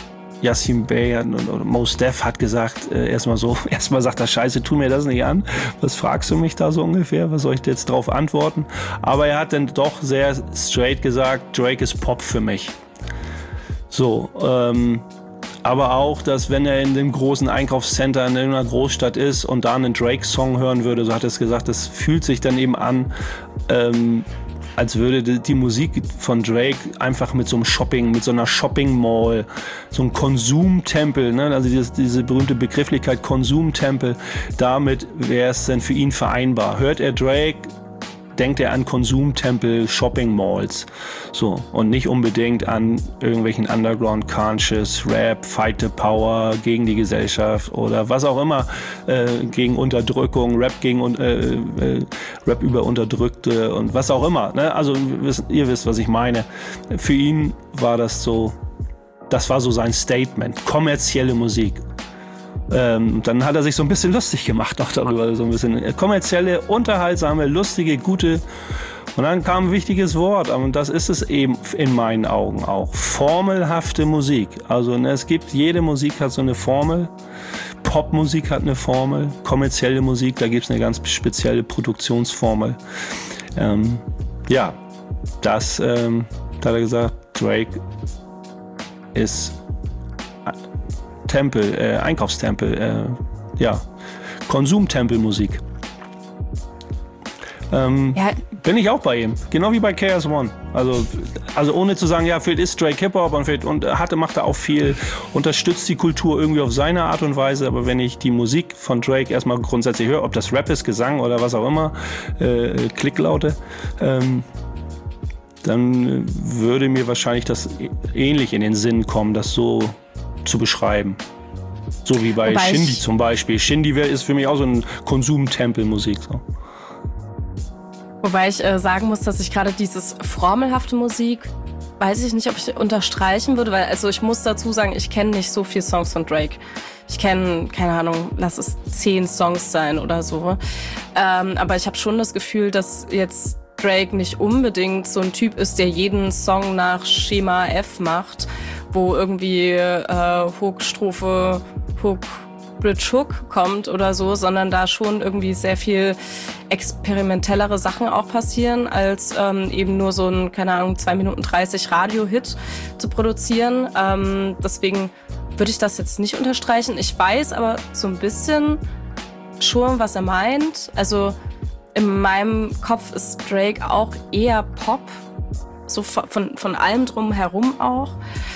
Yasiin Bey und, und Mos Def hat gesagt, äh, erstmal so, erstmal sagt er, Scheiße, tu mir das nicht an. Was fragst du mich da so ungefähr? Was soll ich dir jetzt drauf antworten? Aber er hat dann doch sehr straight gesagt, Drake ist Pop für mich. So, ähm, aber auch, dass wenn er in dem großen Einkaufscenter in einer Großstadt ist und da einen Drake-Song hören würde, so hat er es gesagt, das fühlt sich dann eben an, ähm, als würde die, die Musik von Drake einfach mit so einem Shopping, mit so einer Shopping-Mall, so einem Konsumtempel, ne? Also diese, diese berühmte Begrifflichkeit Konsumtempel, damit wäre es dann für ihn vereinbar. Hört er Drake, denkt er an Konsumtempel, Shopping-Malls, so, und nicht unbedingt an irgendwelchen Underground-Conscious, Rap, Fight the Power, gegen die Gesellschaft oder was auch immer, äh, gegen Unterdrückung, Rap gegen äh, äh, Rap über Unterdrückte und was auch immer, ne? Also ihr wisst, was ich meine. Für ihn war das so, das war so sein Statement, kommerzielle Musik. Ähm, dann hat er sich so ein bisschen lustig gemacht auch darüber, so ein bisschen kommerzielle, unterhaltsame, lustige, gute. Und dann kam ein wichtiges Wort, und das ist es eben in meinen Augen auch. Formelhafte Musik. Also ne, es gibt, jede Musik hat so eine Formel. Popmusik hat eine Formel. Kommerzielle Musik, da gibt es eine ganz spezielle Produktionsformel. Ähm, ja, das, ähm, da hat er gesagt, Drake ist Tempel, äh, Einkaufstempel, äh, ja, Konsumtempelmusik. Ähm, ja. Bin ich auch bei ihm, genau wie bei K S I. Also, also ohne zu sagen, ja, vielleicht ist Drake Hip-Hop und, vielleicht, und hatte, macht er auch viel, unterstützt die Kultur irgendwie auf seine Art und Weise, aber wenn ich die Musik von Drake erstmal grundsätzlich höre, ob das Rap ist, Gesang oder was auch immer, äh, Klicklaute, ähm, dann würde mir wahrscheinlich das ähnlich in den Sinn kommen, das so zu beschreiben. So wie bei Wobei Shindy zum Beispiel. Shindy ist für mich auch so ein Konsumtempelmusik. So.
Wobei ich äh, sagen muss, dass ich gerade dieses formelhafte Musik, weiß ich nicht, ob ich unterstreichen würde, weil also ich muss dazu sagen, ich kenne nicht so viele Songs von Drake. Ich kenne, keine Ahnung, lass es zehn Songs sein oder so. Ähm, aber ich habe schon das Gefühl, dass jetzt Drake nicht unbedingt so ein Typ ist, der jeden Song nach Schema F macht, wo irgendwie äh, Hook, Strophe, Hook, Bridge, Hook kommt oder so, sondern da schon irgendwie sehr viel experimentellere Sachen auch passieren, als ähm, eben nur so ein, keine Ahnung, zwei Minuten dreißig Radio-Hit zu produzieren. Ähm, deswegen würde ich das jetzt nicht unterstreichen. Ich weiß aber so ein bisschen schon, was er meint. Also in meinem Kopf ist Drake auch eher Pop, so von, von allem drumherum auch.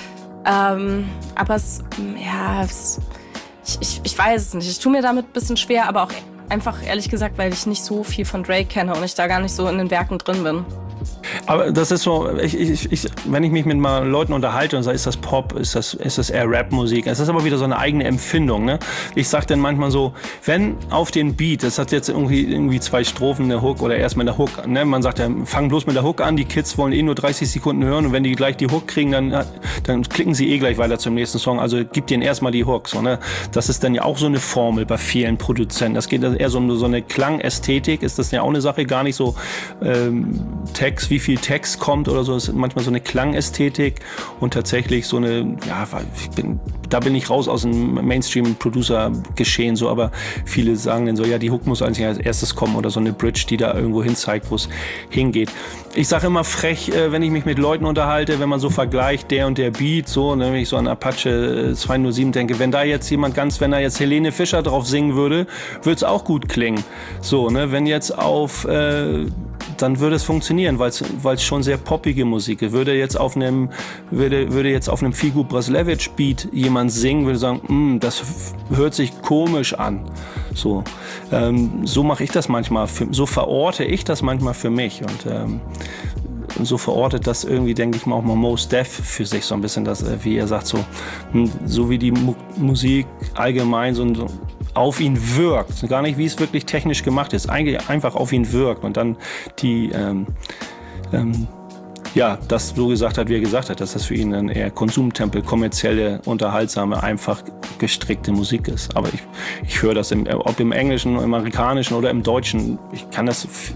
Ähm, aber es, ja, es, ich, ich, ich weiß es nicht. Ich tue mir damit ein bisschen schwer, aber auch einfach ehrlich gesagt, weil ich nicht so viel von Drake kenne und ich da gar nicht so in den Werken drin bin.
Aber das ist so, ich, ich, ich, wenn ich mich mit mal Leuten unterhalte und sage, ist das Pop, ist das, ist das eher Rap-Musik? Es ist aber wieder so eine eigene Empfindung. Ne? Ich sage dann manchmal so, wenn auf den Beat, das hat jetzt irgendwie, irgendwie zwei Strophen, eine Hook oder erstmal eine Hook, ne? Man sagt ja, fang bloß mit der Hook an, die Kids wollen eh nur dreißig Sekunden hören und wenn die gleich die Hook kriegen, dann, dann klicken sie eh gleich weiter zum nächsten Song. Also gib denen erstmal die Hook. So, ne? Das ist dann ja auch so eine Formel bei vielen Produzenten. Das geht eher so um so eine Klangästhetik, ist das ja auch eine Sache, gar nicht so ähm, Text, wie viel Text kommt oder so, das ist manchmal so eine Klangästhetik und tatsächlich so eine, ja, ich bin, da bin ich raus aus dem Mainstream-Producer-Geschehen so, aber viele sagen dann so, ja, die Hook muss eigentlich als erstes kommen oder so eine Bridge, die da irgendwo hin zeigt, wo es hingeht. Ich sage immer frech, wenn ich mich mit Leuten unterhalte, wenn man so vergleicht, der und der Beat, so, ne, wenn ich so an Apache zwei null sieben denke, wenn da jetzt jemand ganz, wenn da jetzt Helene Fischer drauf singen würde, würde es auch gut klingen. So, ne, wenn jetzt auf, äh, dann würde es funktionieren, weil es schon sehr poppige Musik ist. Würde jetzt auf einem, würde, würde jetzt auf einem Figu Brasilevich Beat jemand singen, würde sagen, das hört sich komisch an. So, ähm, so mache ich das manchmal, für, so verorte ich das manchmal für mich und ähm, so verortet das irgendwie, denke ich mal, auch mal Mos Def für sich so ein bisschen, dass, wie er sagt, so, so wie die Mu- Musik allgemein so, so auf ihn wirkt, gar nicht, wie es wirklich technisch gemacht ist, eigentlich einfach auf ihn wirkt und dann die, ähm, ähm, ja, das so gesagt hat, wie er gesagt hat, dass das für ihn dann eher Konsumtempel, kommerzielle, unterhaltsame, einfach gestrickte Musik ist. Aber ich, ich höre das, im, ob im Englischen, im Amerikanischen oder im Deutschen, ich kann das f-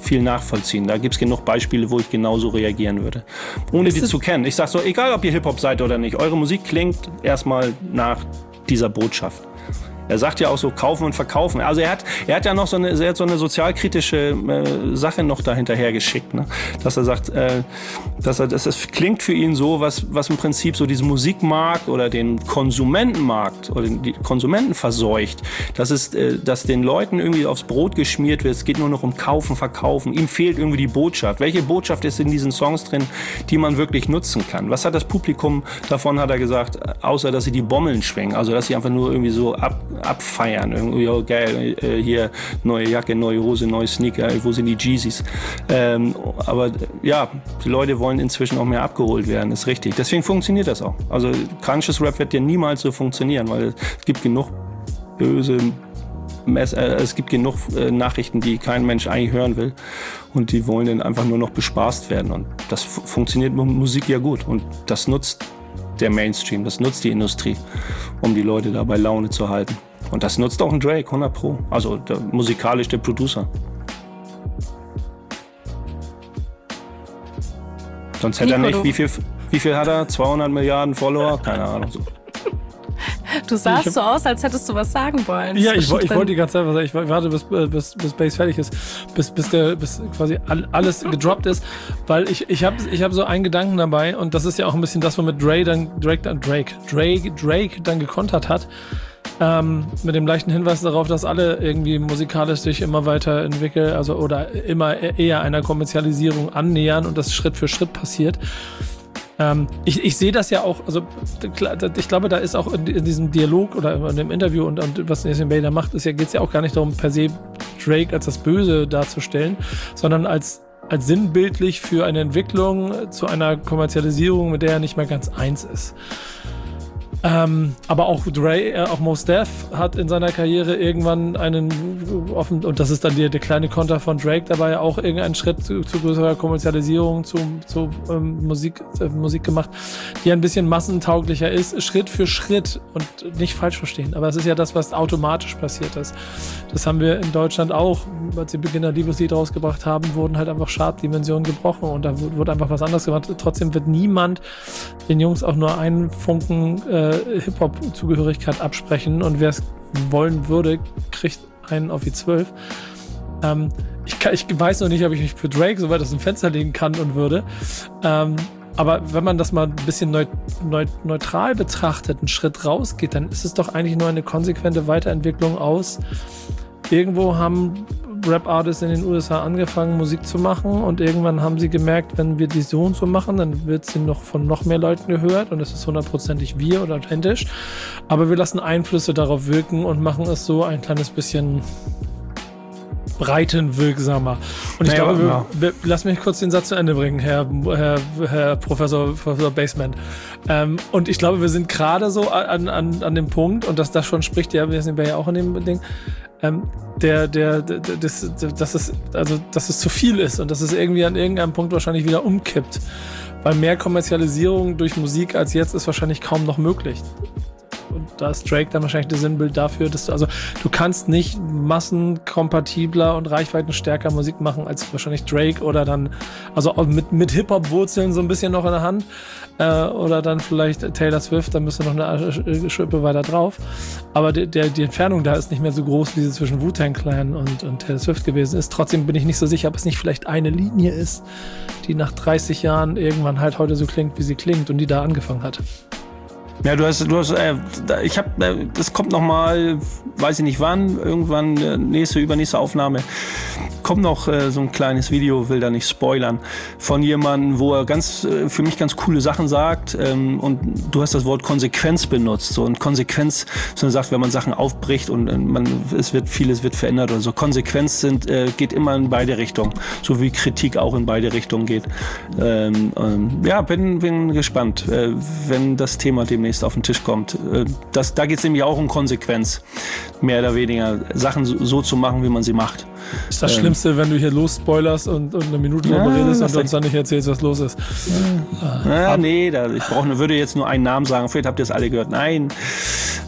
viel nachvollziehen. Da gibt es genug Beispiele, wo ich genauso reagieren würde. Ohne die zu kennen. Ich sage so, egal ob ihr Hip-Hop seid oder nicht, eure Musik klingt erstmal nach dieser Botschaft. Er sagt ja auch so, kaufen und verkaufen. Also er hat, er hat ja noch so eine, er hat so eine sozialkritische äh, Sache noch dahinterher geschickt, ne? Dass er sagt, äh, dass er, dass das klingt für ihn so, was, was im Prinzip so diesen Musikmarkt oder den Konsumentenmarkt oder die Konsumenten verseucht. Das ist, äh, dass den Leuten irgendwie aufs Brot geschmiert wird. Es geht nur noch um Kaufen, Verkaufen. Ihm fehlt irgendwie die Botschaft. Welche Botschaft ist in diesen Songs drin, die man wirklich nutzen kann? Was hat das Publikum davon, hat er gesagt, außer dass sie die Bommeln schwingen, also dass sie einfach nur irgendwie so ab abfeiern, irgendwie, oh geil, äh, hier neue Jacke, neue Hose, neue Sneaker, wo sind die Jeezys? Ähm, aber ja, die Leute wollen inzwischen auch mehr abgeholt werden, ist richtig. Deswegen funktioniert das auch. Also Conscious Rap wird ja niemals so funktionieren, weil es gibt genug böse Mess- äh, es gibt genug äh, Nachrichten, die kein Mensch eigentlich hören will und die wollen dann einfach nur noch bespaßt werden und das f- funktioniert mit Musik ja gut und das nutzt der Mainstream, das nutzt die Industrie, um die Leute da bei Laune zu halten. Und das nutzt auch ein Drake, hundert Pro. Also der, musikalisch der Producer. Sonst hätte
Nico,
er nicht, wie viel, wie viel hat er? zweihundert Milliarden Follower? Keine Ahnung. So.
Du sahst so aus, als hättest du was sagen wollen.
Ja, ich, ich wollte die ganze Zeit was sagen. Ich warte, bis, bis, bis Bass fertig ist, bis, bis, der, bis quasi alles gedroppt ist, weil ich, ich habe ich hab so einen Gedanken dabei und das ist ja auch ein bisschen das, womit Drake dann, Drake, dann, Drake, Drake, Drake dann gekontert hat, ähm, mit dem leichten Hinweis darauf, dass alle irgendwie musikalisch sich immer weiter entwickeln, also oder immer eher einer Kommerzialisierung annähern und das Schritt für Schritt passiert. Ähm, ich, ich sehe das ja auch, also ich glaube, da ist auch in, in diesem Dialog oder in dem Interview und, und was Nathan Bader macht, ist ja, geht es ja auch gar nicht darum, per se Drake als das Böse darzustellen, sondern als, als sinnbildlich für eine Entwicklung zu einer Kommerzialisierung, mit der er nicht mehr ganz eins ist. Ähm, aber auch Dre, äh, auch Mos Def hat in seiner Karriere irgendwann einen offen, und das ist dann der, der kleine Konter von Drake dabei, auch irgendeinen Schritt zu, zu größerer Kommerzialisierung, zu, zu ähm, Musik, äh, Musik gemacht, die ein bisschen massentauglicher ist, Schritt für Schritt und nicht falsch verstehen. Aber es ist ja das, was automatisch passiert ist. Das haben wir in Deutschland auch, als sie Beginner Liebeslied rausgebracht haben, wurden halt einfach Chartdimensionen gebrochen und da wurde einfach was anderes gemacht. Trotzdem wird niemand den Jungs auch nur einen Funken äh, Hip-Hop-Zugehörigkeit absprechen und wer es wollen würde, kriegt einen auf die zwölf. Ähm, ich, kann, ich weiß noch nicht, ob ich mich für Drake so weit aus dem Fenster legen kann und würde. Ähm, aber wenn man das mal ein bisschen neut, neut, neutral betrachtet, einen Schritt rausgeht, dann ist es doch eigentlich nur eine konsequente Weiterentwicklung aus. Irgendwo haben Rap-Artists in den U S A angefangen, Musik zu machen und irgendwann haben sie gemerkt, wenn wir die so und so machen, dann wird sie noch von noch mehr Leuten gehört und es ist hundertprozentig wir oder authentisch. Aber wir lassen Einflüsse darauf wirken und machen es so ein kleines bisschen breitenwirksamer. Und ich naja, glaube, wir, wir, lass mich kurz den Satz zu Ende bringen, Herr, Herr, Herr Professor, Professor Bassman. Ähm, und ich glaube, wir sind gerade so an, an, an dem Punkt, und das, das schon spricht ja, wir sind ja auch in dem Ding, ähm, der, der, der, das, das ist, also, dass es zu viel ist und dass es irgendwie an irgendeinem Punkt wahrscheinlich wieder umkippt. Weil mehr Kommerzialisierung durch Musik als jetzt ist wahrscheinlich kaum noch möglich. Und da ist Drake dann wahrscheinlich das Sinnbild dafür, dass du, also du kannst nicht massenkompatibler und reichweitenstärker Musik machen als wahrscheinlich Drake oder dann, also mit, mit Hip-Hop-Wurzeln so ein bisschen noch in der Hand äh, oder dann vielleicht Taylor Swift, dann müsste noch eine Schippe weiter drauf. Aber der, der, die Entfernung da ist nicht mehr so groß, wie sie zwischen Wu-Tang Clan und, und Taylor Swift gewesen ist. Trotzdem bin ich nicht so sicher, ob es nicht vielleicht eine Linie ist, die nach dreißig Jahren irgendwann halt heute so klingt, wie sie klingt und die da angefangen hat.
Ja, du hast, du hast, äh, ich hab, äh, das kommt noch mal, weiß ich nicht wann, irgendwann äh, nächste, übernächste Aufnahme, kommt noch äh, so ein kleines Video, will da nicht spoilern, von jemandem, wo er ganz, äh, für mich ganz coole Sachen sagt ähm, und du hast das Wort Konsequenz benutzt, so und Konsequenz, so man sagt, wenn man Sachen aufbricht und äh, man, es wird vieles wird verändert oder so, Konsequenz sind, äh, geht immer in beide Richtungen, so wie Kritik auch in beide Richtungen geht. Ähm, ähm, ja, bin, bin gespannt, äh, wenn das Thema demnächst auf den Tisch kommt. Das, da geht es nämlich auch um Konsequenz, mehr oder weniger Sachen so, so zu machen, wie man sie macht.
Das ist das ähm, Schlimmste, wenn du hier losspoilerst und, und eine Minute ja, darüber redest und uns dann nicht erzählst, was los ist.
Ja, ja nee, da, ich brauch, würde jetzt nur einen Namen sagen, vielleicht habt ihr es alle gehört. Nein,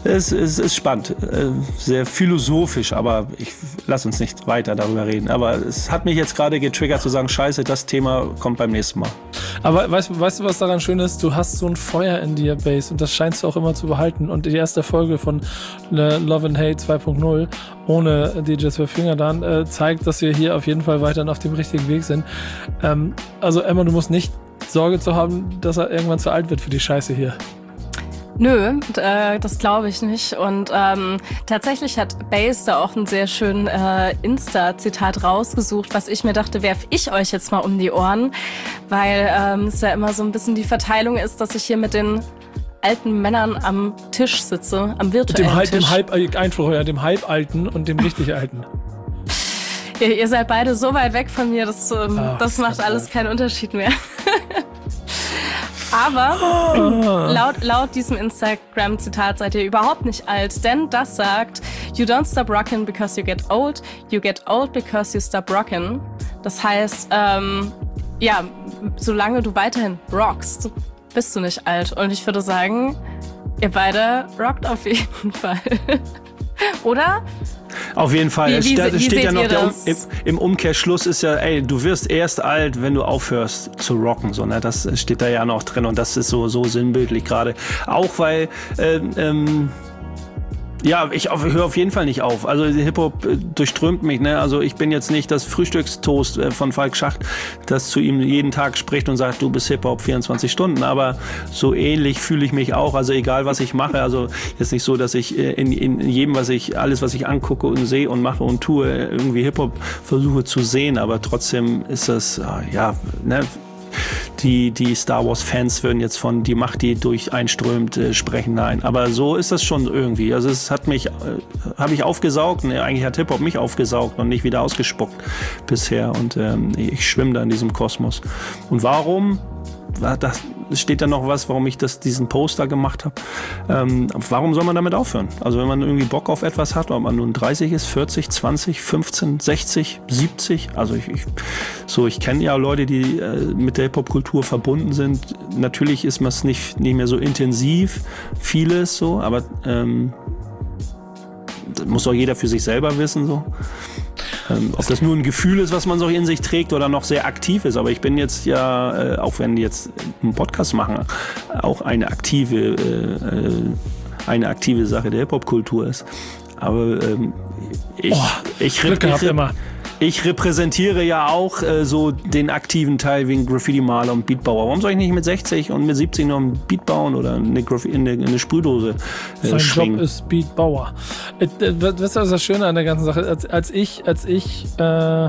Es, es ist spannend, sehr philosophisch, aber ich lass uns nicht weiter darüber reden. Aber es hat mich jetzt gerade getriggert zu sagen, scheiße, das Thema kommt beim nächsten Mal.
Aber weißt, weißt du, was daran schön ist? Du hast so ein Feuer in dir, Bass, und das scheinst du auch immer zu behalten. Und die erste Folge von Love and Hate zwei Punkt null ohne D J zwölf Finger dann äh, zeigt, dass wir hier auf jeden Fall weiterhin auf dem richtigen Weg sind. Ähm, also Emma, du musst nicht Sorge zu haben, dass er irgendwann zu alt wird für die Scheiße hier.
Nö, äh, das glaube ich nicht. Und ähm, tatsächlich hat Bass da auch ein sehr schön äh, Insta-Zitat rausgesucht, was ich mir dachte, werf ich euch jetzt mal um die Ohren, weil ähm, es ja immer so ein bisschen die Verteilung ist, dass ich hier mit den alten Männern am Tisch sitze, am virtuellen
dem,
Tisch.
Dem Halb, Einfluch, ja, dem Halbalten und dem richtig Alten.
Ihr, ihr seid beide so weit weg von mir, das, ähm,
Ach,
das macht alles keinen Unterschied mehr. Aber laut, laut diesem Instagram-Zitat seid ihr überhaupt nicht alt, denn das sagt, you don't stop rockin' because you get old, you get old because you stop rockin'. Das heißt, ähm, ja, solange du weiterhin rockst, bist du nicht alt. Und ich würde sagen, ihr beide rockt auf jeden Fall. Oder?
Auf jeden Fall.
Wie,
es
wie,
steht,
wie
es steht ja noch, der um,
das?
im, im Umkehrschluss ist ja, ey, du wirst erst alt, wenn du aufhörst zu rocken. So, ne? Das steht da ja noch drin und das ist so, so sinnbildlich gerade. Auch weil, ähm, ähm, ja, ich höre auf jeden Fall nicht auf. Also Hip-Hop durchströmt mich. Ne? Also ich bin jetzt nicht das Frühstückstoast von Falk Schacht, das zu ihm jeden Tag spricht und sagt, du bist Hip-Hop vierundzwanzig Stunden. Aber so ähnlich fühle ich mich auch. Also egal, was ich mache. Also jetzt nicht so, dass ich in, in jedem, was ich, alles, was ich angucke und sehe und mache und tue, irgendwie Hip-Hop versuche zu sehen. Aber trotzdem ist das, ja, ne? Die, die Star Wars-Fans würden jetzt von die Macht, die durch einströmt, äh, sprechen. Nein, aber so ist das schon irgendwie. Also es hat mich, äh, habe ich aufgesaugt. Ne, eigentlich hat Hip-Hop mich aufgesaugt und nicht wieder ausgespuckt bisher. Und ähm, ich schwimme da in diesem Kosmos. Und warum? Da steht da noch was, warum ich das, diesen Poster gemacht habe. Ähm, warum soll man damit aufhören? Also wenn man irgendwie Bock auf etwas hat, ob man nun dreißig ist, vierzig, zwanzig, fünfzehn, sechzig, siebzig. Also ich, ich so ich kenne ja Leute, die äh, mit der Hip-Hop-Kultur verbunden sind. Natürlich ist man es nicht, nicht mehr so intensiv, vieles so, aber ähm, das muss auch jeder für sich selber wissen so. Ähm, ob das nur ein Gefühl ist, was man so in sich trägt oder noch sehr aktiv ist. Aber ich bin jetzt ja, äh, auch wenn die jetzt einen Podcast machen, auch eine aktive, äh, eine aktive Sache der Hip-Hop-Kultur ist. Aber ähm, ich,
oh,
ich,
Glück gehabt
ich,
immer.
ich repräsentiere ja auch äh, so den aktiven Teil wegen Graffiti-Maler und Beatbauer. Warum soll ich nicht mit sechzig und mit siebzig noch ein Beat bauen oder eine, Graffi- eine, eine Sprühdose äh,
Sein
schwingen?
Job ist Beatbauer. Äh, Wisst ihr, was das Schöne an der ganzen Sache ist? Als, als ich, als ich äh,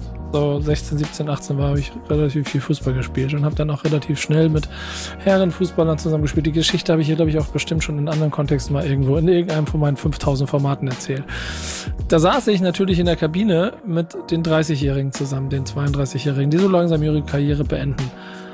so sechzehn, siebzehn, achtzehn war, habe ich relativ viel Fußball gespielt und habe dann auch relativ schnell mit Herrenfußballern zusammengespielt. Die Geschichte habe ich hier, glaube ich, auch bestimmt schon in anderen Kontexten mal irgendwo in irgendeinem von meinen fünftausend Formaten erzählt. Da saß ich natürlich in der Kabine mit den dreißigjährigen zusammen, den zweiunddreißigjährigen, die so langsam ihre Karriere beenden.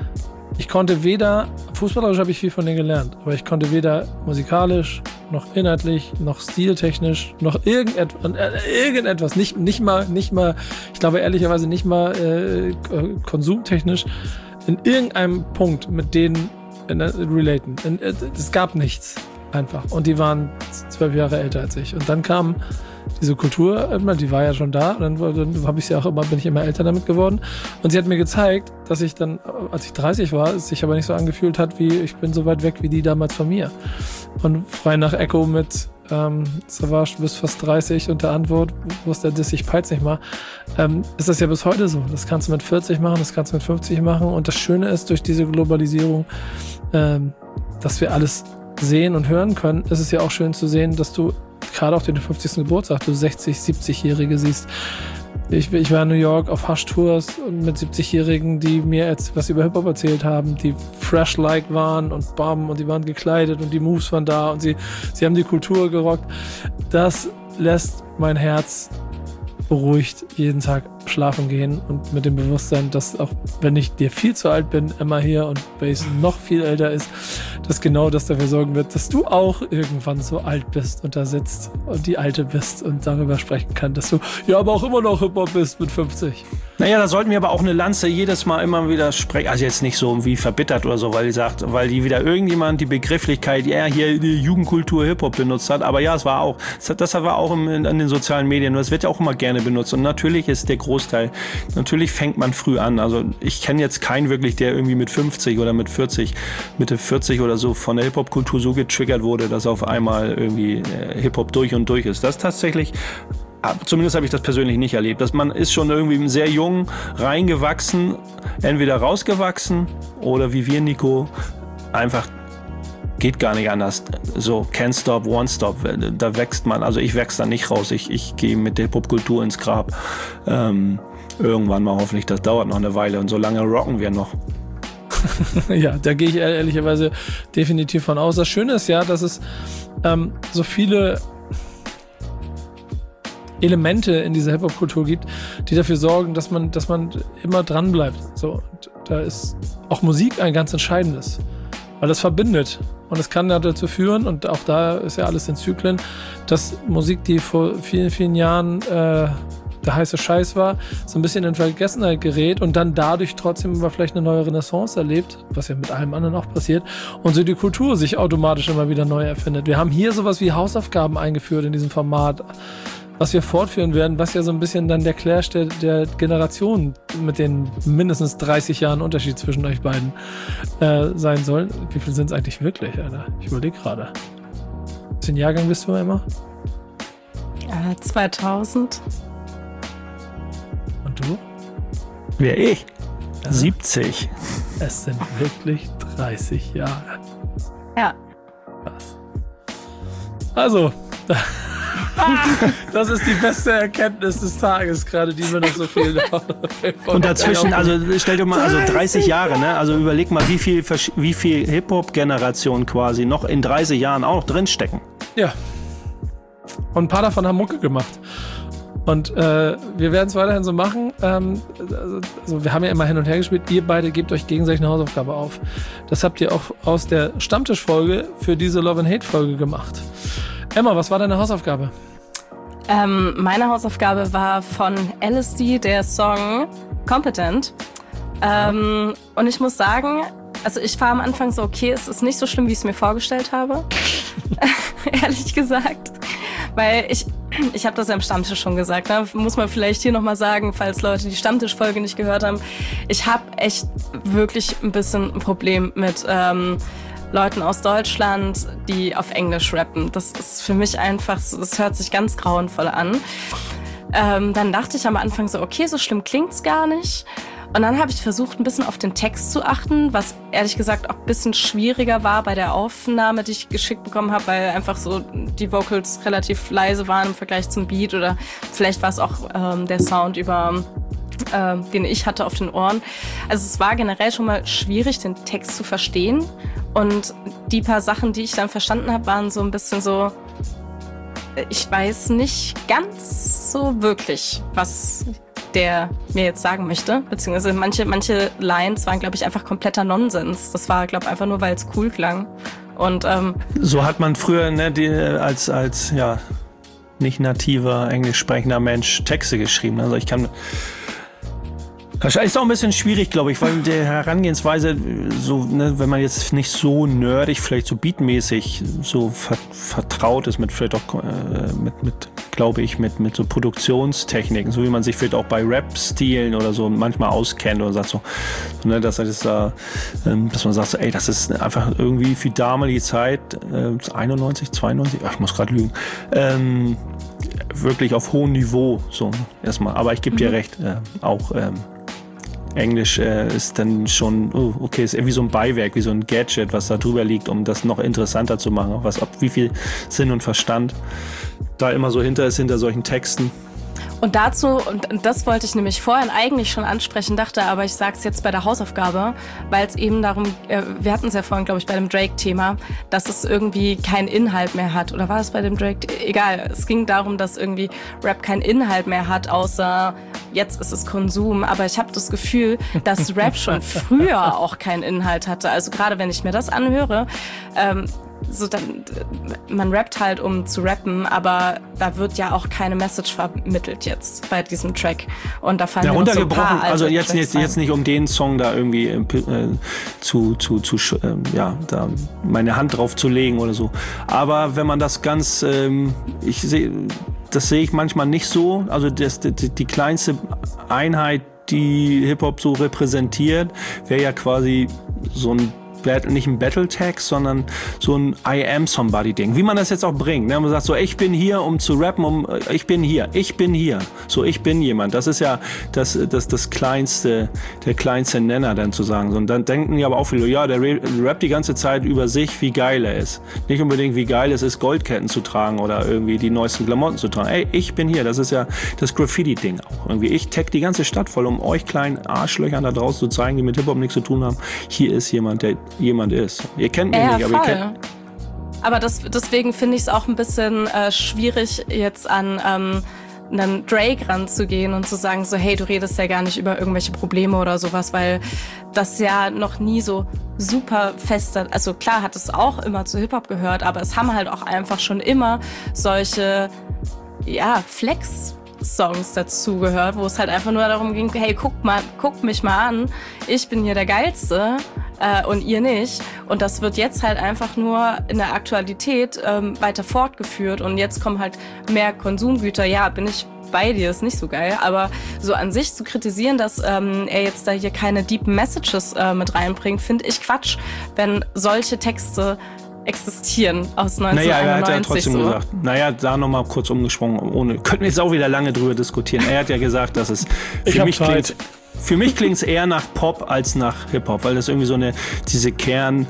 Ich konnte weder, fußballerisch habe ich viel von denen gelernt, aber ich konnte weder musikalisch, noch inhaltlich, noch stiltechnisch, noch irgendetwas, äh, irgendetwas, nicht, nicht mal, nicht mal, ich glaube ehrlicherweise nicht mal äh, konsumtechnisch, in irgendeinem Punkt mit denen äh, relaten. Es gab nichts, einfach. Und die waren zwölf Jahre älter als ich. Und dann kam diese Kultur, die war ja schon da, und dann, dann habe ich sie auch immer, bin ich immer älter damit geworden. Und sie hat mir gezeigt, dass ich dann, als ich dreißig war, es sich aber nicht so angefühlt hat, wie ich bin so weit weg wie die damals von mir. Und frei nach Echo mit ähm, Savage, du bist fast dreißig und der Antwort, wo ist der Diss, ich peit's nicht mal, ähm, ist das ja bis heute so. Das kannst du mit vierzig machen, das kannst du mit fünfzig machen. Und das Schöne ist, durch diese Globalisierung, ähm, dass wir alles sehen und hören können, ist es ja auch schön zu sehen, dass du gerade auch den fünfzigsten Geburtstag, du sechzig-, siebzigjährige siehst. Ich, ich war in New York auf Hush-Tours mit siebzigjährigen, die mir jetzt was über Hip-Hop erzählt haben, die fresh-like waren und bam, und die waren gekleidet und die Moves waren da und sie, sie haben die Kultur gerockt. Das lässt mein Herz beruhigt jeden Tag schlafen gehen und mit dem Bewusstsein, dass auch wenn ich dir viel zu alt bin, Emma hier und Bass noch viel älter ist, dass genau das dafür sorgen wird, dass du auch irgendwann so alt bist und da sitzt und die Alte bist und darüber sprechen kann, dass du ja aber auch immer noch Hip-Hop bist mit fünfzig.
Naja, da sollten wir aber auch eine Lanze jedes Mal immer wieder sprechen. Also jetzt nicht so wie verbittert oder so, weil die sagt, weil die wieder irgendjemand die Begrifflichkeit, ja, hier die Jugendkultur Hip-Hop benutzt hat. Aber ja, es war auch, das war auch im, in den sozialen Medien. Das wird ja auch immer gerne benutzt. Und natürlich ist der Großteil, natürlich fängt man früh an. Also ich kenne jetzt keinen wirklich, der irgendwie mit fünfzig oder mit vierzig, Mitte vierzig oder so von der Hip-Hop-Kultur so getriggert wurde, dass auf einmal irgendwie Hip-Hop durch und durch ist. Das ist tatsächlich... Zumindest habe ich das persönlich nicht erlebt. Dass man ist schon irgendwie sehr jung reingewachsen, entweder rausgewachsen oder wie wir, Nico, einfach geht gar nicht anders. So, can't stop, won't stop. Da wächst man, also ich wächst da nicht raus. Ich, ich gehe mit der Popkultur ins Grab. Ähm, irgendwann mal hoffentlich, das dauert noch eine Weile und so lange rocken wir noch.
Ja, da gehe ich ehrlicherweise definitiv von aus. Das Schöne ist ja, dass es ähm, so viele Elemente in dieser Hip-Hop-Kultur gibt, die dafür sorgen, dass man, dass man immer dran bleibt. So, und da ist auch Musik ein ganz entscheidendes, weil das verbindet und es kann dazu führen, und auch da ist ja alles in Zyklen, dass Musik, die vor vielen, vielen Jahren äh, der heiße Scheiß war, so ein bisschen in Vergessenheit gerät und dann dadurch trotzdem aber vielleicht eine neue Renaissance erlebt, was ja mit allem anderen auch passiert, und so die Kultur sich automatisch immer wieder neu erfindet. Wir haben hier sowas wie Hausaufgaben eingeführt in diesem Format, was wir fortführen werden, was ja so ein bisschen dann der Clash der, der Generationen mit den mindestens dreißig Jahren Unterschied zwischen euch beiden äh, sein soll. Wie viel sind es eigentlich wirklich, Alter? Ich überlege gerade. Welchen Jahrgang bist du, Emma?
Äh, zweitausend.
Und du?
Wer ich? Ja. siebzig.
Es sind wirklich dreißig Jahre.
Ja.
Was? Also, das ist die beste Erkenntnis des Tages, gerade die mir noch so viel.
Und dazwischen, also stell dir mal, also dreißig Jahre, ne? Also überleg mal, wie viel, wie viel Hip-Hop-Generationen quasi noch in dreißig Jahren auch noch drinstecken.
Ja. Und ein paar davon haben Mucke gemacht. Und äh, wir werden es weiterhin so machen. Ähm, also wir haben ja immer hin und her gespielt. Ihr beide gebt euch gegenseitig eine Hausaufgabe auf. Das habt ihr auch aus der Stammtischfolge für diese Love and Hate Folge gemacht. Emma, was war deine Hausaufgabe?
Ähm, meine Hausaufgabe war von L S D der Song Competent. Ähm, und ich muss sagen, also ich war am Anfang so, okay, es ist nicht so schlimm, wie ich es mir vorgestellt habe. Ehrlich gesagt. Weil ich, ich habe das ja im Stammtisch schon gesagt, ne? Muss man vielleicht hier nochmal sagen, falls Leute die Stammtischfolge nicht gehört haben. Ich habe echt wirklich ein bisschen ein Problem mit ähm, Leuten aus Deutschland, die auf Englisch rappen. Das ist für mich einfach, das hört sich ganz grauenvoll an. Ähm, dann dachte ich am Anfang so, okay, so schlimm klingt's gar nicht. Und dann habe ich versucht, ein bisschen auf den Text zu achten, was ehrlich gesagt auch ein bisschen schwieriger war bei der Aufnahme, die ich geschickt bekommen habe, weil einfach so die Vocals relativ leise waren im Vergleich zum Beat, oder vielleicht war es auch ähm, der Sound über äh, den ich hatte auf den Ohren. Also es war generell schon mal schwierig, den Text zu verstehen. Und die paar Sachen, die ich dann verstanden habe, waren so ein bisschen so, ich weiß nicht ganz so wirklich, was der mir jetzt sagen möchte. Beziehungsweise manche, manche Lines waren, glaube ich, einfach kompletter Nonsens. Das war, glaube ich, einfach nur, weil es cool klang. Und ähm,
so hat man früher, ne, die, als, als ja, nicht nativer, englisch sprechender Mensch Texte geschrieben. Also ich kann... Das ist auch ein bisschen schwierig, glaube ich, weil die Herangehensweise, so, ne, wenn man jetzt nicht so nerdig, vielleicht so beatmäßig so ver- vertraut ist mit vielleicht auch äh, mit, mit glaube ich, mit, mit so Produktionstechniken, so wie man sich vielleicht auch bei Rap-Stilen oder so manchmal auskennt oder sagt so, ne, dass, das da, ähm, dass man sagt, so, ey, das ist einfach irgendwie für damalige Zeit, äh, einundneunzig, zweiundneunzig, ach, ich muss gerade lügen, ähm, wirklich auf hohem Niveau, so erstmal. Aber ich gebe dir recht, äh, auch ähm, Englisch äh, ist dann schon, oh, okay, ist irgendwie so ein Beiwerk, wie so ein Gadget, was da drüber liegt, um das noch interessanter zu machen. Was, ob, wie viel Sinn und Verstand da immer so hinter ist, hinter solchen Texten.
Und dazu, und das wollte ich nämlich vorhin eigentlich schon ansprechen, dachte aber, ich sag's jetzt bei der Hausaufgabe, weil es eben darum, äh, wir hatten es ja vorhin, glaube ich, bei dem Drake-Thema, dass es irgendwie keinen Inhalt mehr hat. Oder war es bei dem Drake? Egal, es ging darum, dass irgendwie Rap keinen Inhalt mehr hat, außer jetzt ist es Konsum. Aber ich habe das Gefühl, dass Rap schon früher auch keinen Inhalt hatte. Also gerade wenn ich mir das anhöre, ähm, so dann, man rappt halt, um zu rappen, aber da wird ja auch keine Message vermittelt jetzt bei diesem Track. Und da fallen
ja,
mir noch so ein
runtergebrochen,
paar
also
alte
jetzt, jetzt, jetzt nicht um den Song da irgendwie äh, zu, zu, zu äh, ja, da meine Hand drauf zu legen oder so. Aber wenn man das ganz, ähm, ich sehe, das sehe ich manchmal nicht so. Also das, die, die kleinste Einheit, die Hip-Hop so repräsentiert, wäre ja quasi so ein Battle, nicht ein Battle-Tag, sondern so ein I am somebody-Ding. Wie man das jetzt auch bringt. Ne? Man sagt so, ich bin hier, um zu rappen, um ich bin hier, ich bin hier. So, ich bin jemand. Das ist ja das, das, das kleinste, der kleinste Nenner dann zu sagen. So, und dann denken ja aber auch viele, ja, der rappt die ganze Zeit über sich, wie geil er ist. Nicht unbedingt, wie geil es ist, Goldketten zu tragen oder irgendwie die neuesten Klamotten zu tragen. Ey, ich bin hier. Das ist ja das Graffiti-Ding auch. Irgendwie, ich tag die ganze Stadt voll, um euch kleinen Arschlöchern da draußen zu zeigen, die mit Hip-Hop nichts zu tun haben. Hier ist jemand, der jemand ist. Ihr kennt mich
ja,
nicht, aber
voll.
ihr kennt...
Aber das, deswegen finde ich es auch ein bisschen äh, schwierig, jetzt an ähm, einen Drake ranzugehen und zu sagen so, hey, du redest ja gar nicht über irgendwelche Probleme oder sowas, weil das ja noch nie so super fester, also klar hat es auch immer zu Hip-Hop gehört, aber es haben halt auch einfach schon immer solche, ja, Flex- Songs dazu gehört, wo es halt einfach nur darum ging, hey, guck mal, guck mich mal an, ich bin hier der Geilste äh, und ihr nicht. Und das wird jetzt halt einfach nur in der Aktualität ähm, weiter fortgeführt und jetzt kommen halt mehr Konsumgüter. Ja, bin ich bei dir, ist nicht so geil, aber so an sich zu kritisieren, dass ähm, er jetzt da hier keine deep Messages äh, mit reinbringt, finde ich Quatsch, wenn solche Texte existieren aus neunzehnhundertneunundneunzig.
Naja, er hat ja trotzdem
so.
gesagt, naja, da nochmal kurz umgesprungen, ohne, könnten wir jetzt auch wieder lange drüber diskutieren. Er hat ja gesagt, dass es
Ich
für
hab
mich
Zeit.
klingt, für mich klingt es eher nach Pop als nach Hip-Hop, weil das irgendwie so eine, diese Kern,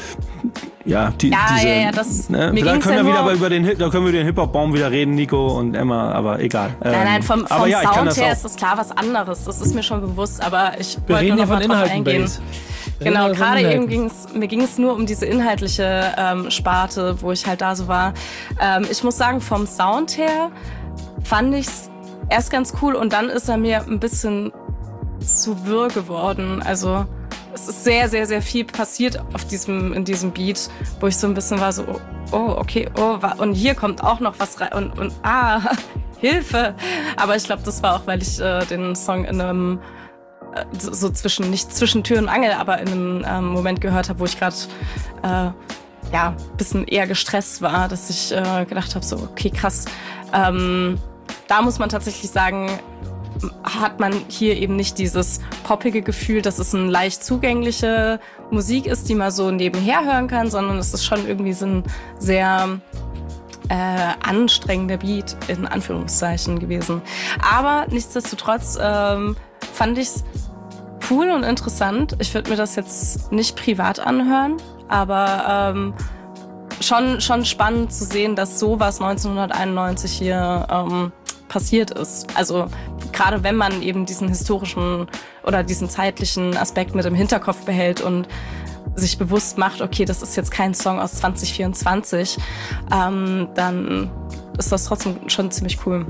ja, die,
Ja,
diese,
ja, ja, das-
ne?
mir
Vielleicht
ging's
können
ja
wir wieder
nur-
über den, Hip- da können wir den Hip-Hop-Baum wieder reden, Nico und Emma, aber egal.
Nein, nein,
Ähm,
vom,
aber
vom
ja, ich kann
Sound
das
her
auch.
ist das klar was anderes. Das ist mir schon bewusst, aber ich
Wir
wollte
reden
nur
hier
noch
von
mal drauf
Inhalten,
eingehen.
Base. Wir
Genau,
reden hier von
gerade eben
Inhalten.
ging's, mir ging es nur um diese inhaltliche ähm, Sparte, wo ich halt da so war. Ähm, ich muss sagen, vom Sound her fand ich's erst ganz cool und dann ist er mir ein bisschen zu wirr geworden. Also es ist sehr, sehr, sehr viel passiert auf diesem, in diesem Beat, wo ich so ein bisschen war so, oh, okay, oh, wa- und hier kommt auch noch was rein und, und ah, Hilfe. Aber ich glaube, das war auch, weil ich äh, den Song in einem äh, so, so zwischen, nicht zwischen Tür und Angel, aber in einem ähm, Moment gehört habe, wo ich gerade äh, ja, ein bisschen eher gestresst war, dass ich äh, gedacht habe, so, okay, krass. Ähm, da muss man tatsächlich sagen, hat man hier eben nicht dieses poppige Gefühl, dass es eine leicht zugängliche Musik ist, die man so nebenher hören kann, sondern es ist schon irgendwie so ein sehr äh, anstrengender Beat in Anführungszeichen gewesen. Aber nichtsdestotrotz ähm, fand ich es cool und interessant. Ich würde mir das jetzt nicht privat anhören, aber ähm, schon, schon spannend zu sehen, dass sowas neunzehnhunderteinundneunzig hier ähm, passiert ist. Also gerade wenn man eben diesen historischen oder diesen zeitlichen Aspekt mit im Hinterkopf behält und sich bewusst macht, okay, das ist jetzt kein Song aus zwanzig vierundzwanzig, ähm, dann ist das trotzdem schon ziemlich cool.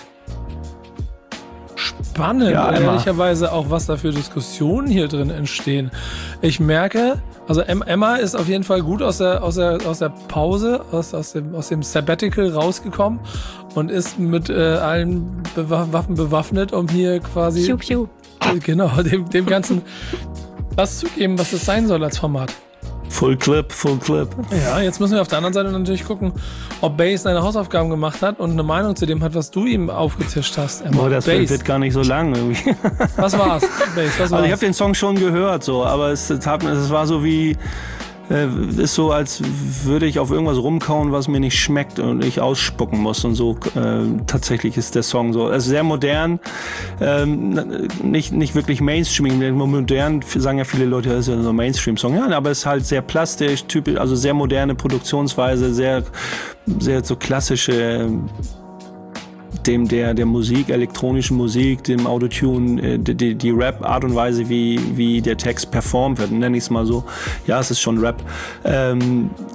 Spannend,
Ja, Emma.
ehrlicherweise auch, was da für Diskussionen hier drin entstehen. Ich merke, also Em- Emma ist auf jeden Fall gut aus der, aus der, aus der Pause, aus, aus, dem, aus dem Sabbatical rausgekommen und ist mit äh, allen Bewa- Waffen bewaffnet, um hier quasi
Piu, piu.
äh, genau, dem, dem Ganzen das zu geben, was es sein soll als Format.
Full Clip, Full Clip.
Ja, jetzt müssen wir auf der anderen Seite natürlich gucken, ob Bass seine Hausaufgaben gemacht hat und eine Meinung zu dem hat, was du ihm aufgetischt hast. Emma.
Boah, das
Bass,
wird gar nicht so lang irgendwie.
was war's? Bass, was war's?
Also ich habe den Song schon gehört, so, aber es, es, hat, es war so wie, äh, ist so, als würde ich auf irgendwas rumkauen, was mir nicht schmeckt und ich ausspucken muss und so. Äh, tatsächlich ist der Song so. Also sehr modern, ähm, nicht, nicht wirklich Mainstream. Modern sagen ja viele Leute, das ist ja so ein Mainstream-Song. Ja, aber es ist halt sehr plastisch, typisch, also sehr moderne Produktionsweise, sehr, sehr so klassische dem der, der Musik, elektronischen Musik, dem Autotune, die, die, die Rap-Art und Weise, wie, wie der Text performt wird, nenne ich es mal so. Ja, es ist schon Rap. Ähm,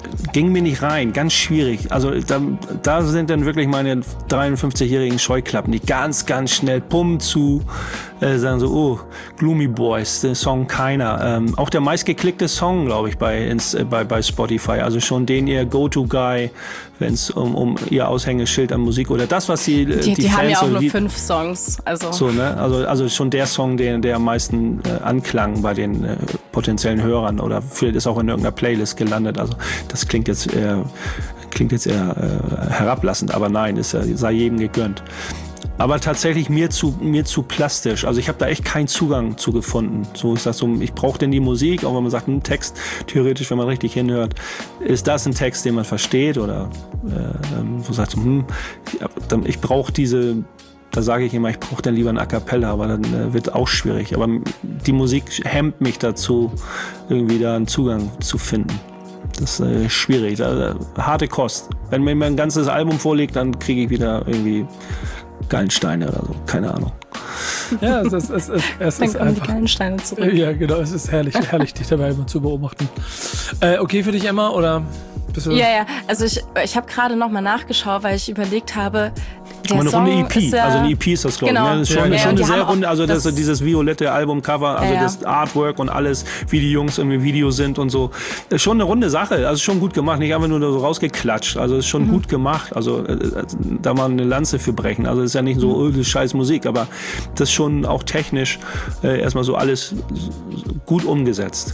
ging mir nicht rein, ganz schwierig. Also da, da sind dann wirklich meine dreiundfünfzigjährigen Scheuklappen, die ganz, ganz schnell pum zu äh, sagen so, oh, Gloomy Boys, der Song keiner. Ähm, auch der meistgeklickte Song, glaube ich, bei, ins, äh, bei, bei Spotify. Also schon den ihr Go-To-Guy, wenn es um, um ihr Aushängeschild an Musik oder das, was sie äh,
Die,
die,
die
Fans
haben ja auch
so
nur
lieb-
fünf Songs. Also.
So, ne? Also, also schon der Song, der, der am meisten äh, anklang bei den äh, potenziellen Hörern oder vielleicht ist auch in irgendeiner Playlist gelandet. Also das klingt jetzt eher, klingt jetzt eher äh, herablassend, aber nein, ist, äh, sei jedem gegönnt. Aber tatsächlich mir zu, mir zu plastisch. Also ich habe da echt keinen Zugang zu gefunden. So ist das so, ich brauche denn die Musik, auch wenn man sagt, ein Text, theoretisch, wenn man richtig hinhört, ist das ein Text, den man versteht oder äh, wo sagt so, hm, ich, ich brauche diese, da sage ich immer, ich brauche dann lieber ein A Cappella, aber dann äh, wird auch schwierig. Aber die Musik hemmt mich dazu, irgendwie da einen Zugang zu finden. Das ist äh, schwierig, da, äh, harte Kost. Wenn mir ein ganzes Album vorliegt, dann kriege ich wieder irgendwie Gallensteine oder so, keine Ahnung.
Ja, es ist, es ist, es
Dann
ist
kommen die
einfach.
Gallensteine zurück.
Ja, genau, es ist herrlich, herrlich, dich dabei immer zu beobachten. Äh, okay für dich, Emma, oder bist du?
Ja, ja, also ich, ich habe gerade nochmal nachgeschaut, weil ich überlegt habe, der
Aber eine
Song
runde E P,
ist ja,
also eine E P ist das, glaube
Genau.
ich. Ne? Das ist schon,
Ja,
schon
genau.
eine
Die
sehr
haben auch
runde, also das,
das-
dieses violette Albumcover, also
Ja, ja.
das Artwork und alles, wie die Jungs im Video sind und so. Das ist schon eine runde Sache, also schon gut gemacht, nicht einfach nur so rausgeklatscht, also ist schon
Mhm.
gut gemacht, also äh, da mal eine Lanze für brechen, also ist ja nicht so, oh, das ist scheiß Musik, aber das ist schon auch technisch äh, erstmal so alles gut umgesetzt.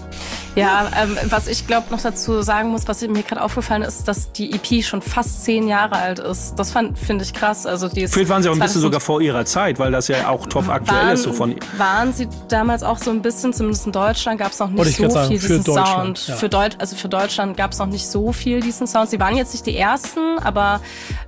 Ja, ähm, was ich glaube noch dazu sagen muss, was mir gerade aufgefallen ist, dass die E P schon fast zehn Jahre alt ist. Das finde ich krass. Also die ist
Vielleicht waren sie auch ein bisschen
zweitausend
sogar vor ihrer Zeit, weil das ja auch top aktuell
waren,
ist. So von
waren sie damals auch so ein bisschen, zumindest in Deutschland gab es noch
Wollte
nicht
ich
so
grad sagen,
viel
für
diesen
Deutschland,
Sound.
ja.
Für Deut also für Deutschland gab es noch nicht so viel diesen Sound. Sie waren jetzt nicht die ersten, aber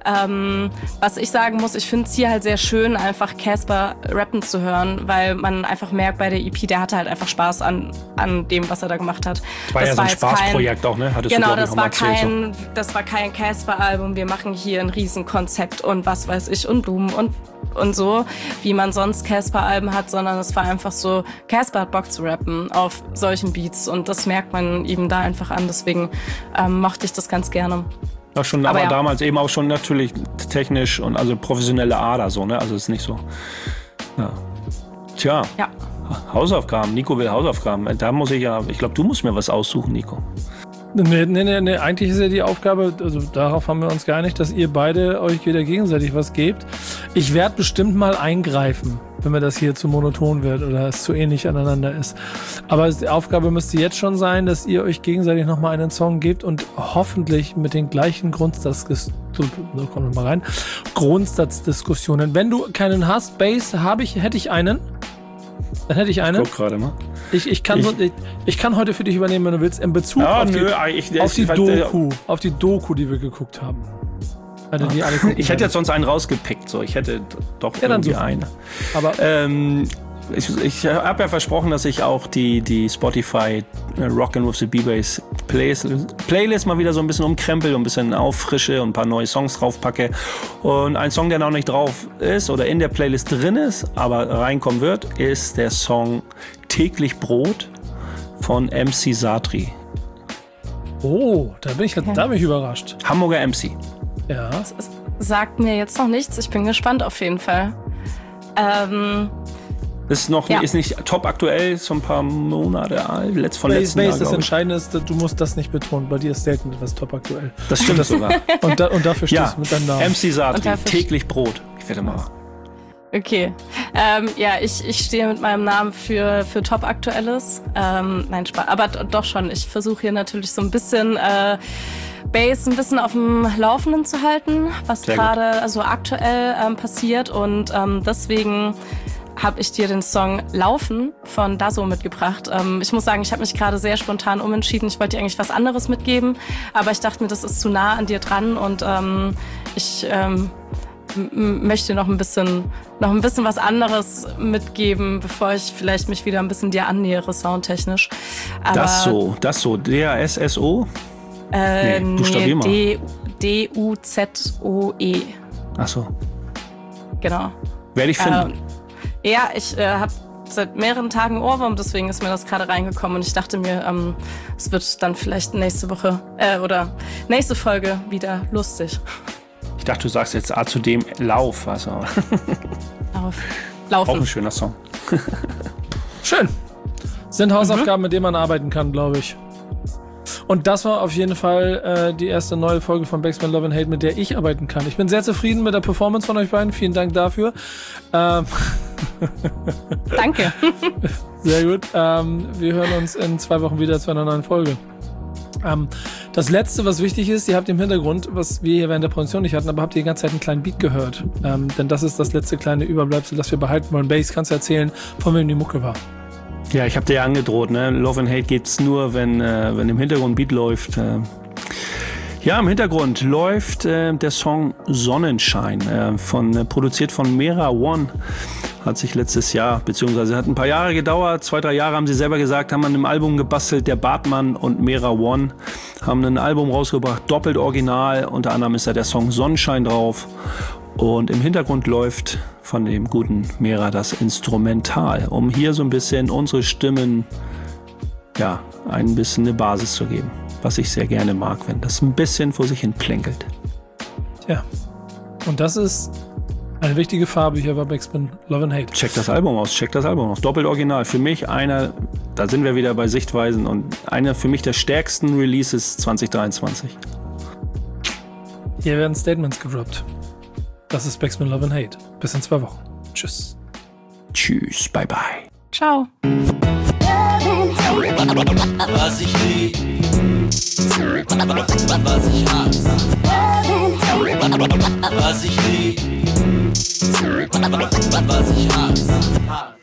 ähm, was ich sagen muss, ich finde es hier halt sehr schön, einfach Casper rappen zu hören, weil man einfach merkt bei der E P, der hatte halt einfach Spaß an, an dem, was er da gemacht hat.
war ja so ein
jetzt kein-
Spaßprojekt auch, ne? Hattest
Genau,
du, glaub ich,
das
noch mal
war
erzählt, so.
kein, das war kein Casper-Album. Wir machen hier ein Riesenkonzept und was weiß ich und Blumen und und so, wie man sonst Casper-Alben hat, sondern es war einfach so, Casper hat Bock zu rappen auf solchen Beats und das merkt man eben da einfach an. Deswegen ähm, mochte ich das ganz gerne.
Ja, schon,
Aber
aber
ja.
damals eben auch schon natürlich technisch und also professionelle Ader so, ne? Also ist nicht so. Ja. Tja,
Ja.
Hausaufgaben. Nico will Hausaufgaben. Da muss ich ja, ich glaube, du musst mir was aussuchen, Nico.
Nee, nee, nee, nee, eigentlich ist ja die Aufgabe, also darauf haben wir uns geeinigt, dass ihr beide euch wieder gegenseitig was gebt. Ich werde bestimmt mal eingreifen, wenn mir das hier zu monoton wird oder es zu ähnlich aneinander ist. Aber die Aufgabe müsste jetzt schon sein, dass ihr euch gegenseitig nochmal einen Song gebt und hoffentlich mit den gleichen Grundsatz, so kommen wir mal rein, Grundsatzdiskussionen. Wenn du keinen hast, Bass, habe ich, hätte ich einen. Dann hätte ich einen.
Guck gerade mal.
Ich, ich, kann
Ich-
so, ich, ich kann heute für dich übernehmen, wenn du willst, in Bezug
Ja,
auf,
nö,
die,
ich,
auf die
ich,
Doku, auf die Doku, die wir geguckt haben. Also die alle gucken
Ich hätte
werden.
jetzt sonst einen rausgepickt. So. Ich hätte doch
Ja, dann
irgendwie
such.
einen.
Aber
Ähm, ich ich habe ja versprochen, dass ich auch die, die Spotify äh, Rockin' with the B-Bass Playlist, Playlist mal wieder so ein bisschen umkrempel und ein bisschen auffrische und ein paar neue Songs draufpacke. Und ein Song, der noch nicht drauf ist oder in der Playlist drin ist, aber reinkommen wird, ist der Song Täglich Brot von M C Satri.
oh, da bin ich, da bin ich überrascht.
Hamburger M C.
Ja.
Es sagt mir jetzt noch nichts. Ich bin gespannt auf jeden Fall. Ähm,
Ist noch
Ja.
ist nicht top aktuell, ist so ein paar Monate alt, letzt von
Bass,
letzten Jahr,
Bass, das
glaub ich.
Entscheidende ist, du musst das nicht betonen. Bei dir ist selten etwas top aktuell.
Das stimmt sogar.
Und, da, und dafür
Ja,
stehst du mit deinem Namen.
M C
Und
Satri,
dafür-
täglich Brot. Ich werde mal.
Okay. Ähm, ja, ich, ich stehe mit meinem Namen für, für Top Aktuelles. Ähm, nein, Spaß. Aber d- doch schon. Ich versuche hier natürlich so ein bisschen äh, Bass ein bisschen auf dem Laufenden zu halten, was
Sehr gut.
gerade so aktuell ähm, passiert. Und ähm, deswegen habe ich dir den Song Laufen von Dasso mitgebracht. Ähm, ich muss sagen, ich habe mich gerade sehr spontan umentschieden. Ich wollte dir eigentlich was anderes mitgeben, aber ich dachte mir, das ist zu nah an dir dran und ähm, ich ähm, m- möchte noch ein bisschen noch ein bisschen was anderes mitgeben, bevor ich vielleicht mich wieder ein bisschen dir annähere, soundtechnisch. Aber,
Das so, das so, D A S S O.
Äh,
Nee, buchstabier mal.
D- D U Z O E.
Ach so.
Genau.
Werde ich finden.
Ähm, ja, ich äh, habe seit mehreren Tagen Ohrwurm, deswegen ist mir das gerade reingekommen und ich dachte mir, ähm, es wird dann vielleicht nächste Woche äh, oder nächste Folge wieder lustig.
Ich dachte, du sagst jetzt A zu dem Lauf. Also.
Lauf. Laufen.
Auch ein schöner Song.
Schön. Sind Hausaufgaben, mhm. mit denen man arbeiten kann, glaube ich. Und das war auf jeden Fall äh, die erste neue Folge von Backspin Love and Hate, mit der ich arbeiten kann. Ich bin sehr zufrieden mit der Performance von euch beiden. Vielen Dank dafür. Ähm
Danke.
Sehr gut. Ähm, wir hören uns in zwei Wochen wieder zu einer neuen Folge. Ähm, das Letzte, was wichtig ist, ihr habt im Hintergrund, was wir hier während der Produktion nicht hatten, aber habt ihr die ganze Zeit einen kleinen Beat gehört. Ähm, denn das ist das letzte kleine Überbleibsel, das wir behalten wollen. Bass, kannst du erzählen, von wem die Mucke war?
Ja, ich habe dir ja angedroht, ne? Love and Hate geht's nur, wenn, äh, wenn im Hintergrund Beat läuft. Äh. Ja, im Hintergrund läuft äh, der Song Sonnenschein, äh, von, äh, produziert von Mera One. Hat sich letztes Jahr, beziehungsweise hat ein paar Jahre gedauert, zwei, drei Jahre haben sie selber gesagt, haben an einem Album gebastelt. Der Bartmann und Mera One haben ein Album rausgebracht, doppelt original. Unter anderem ist da der Song Sonnenschein drauf. Und im Hintergrund läuft von dem guten Mera das Instrumental, um hier so ein bisschen unsere Stimmen, ja, ein bisschen eine Basis zu geben. Was ich sehr gerne mag, wenn das ein bisschen vor sich hin plänkelt.
Ja, und das ist eine wichtige Farbe hier bei Backspin Love and Hate.
Check das Album aus, check das Album aus. Doppelt original. Für mich einer, da sind wir wieder bei Sichtweisen, und einer für mich der stärksten Releases zwanzig dreiundzwanzig.
Hier werden Statements gedroppt. Das ist Backspin Love and Hate. Bis in zwei Wochen. Tschüss.
Tschüss, bye bye.
Ciao.
Was ich lieb, was ich hasse. Was ich lieb, was ich hasse.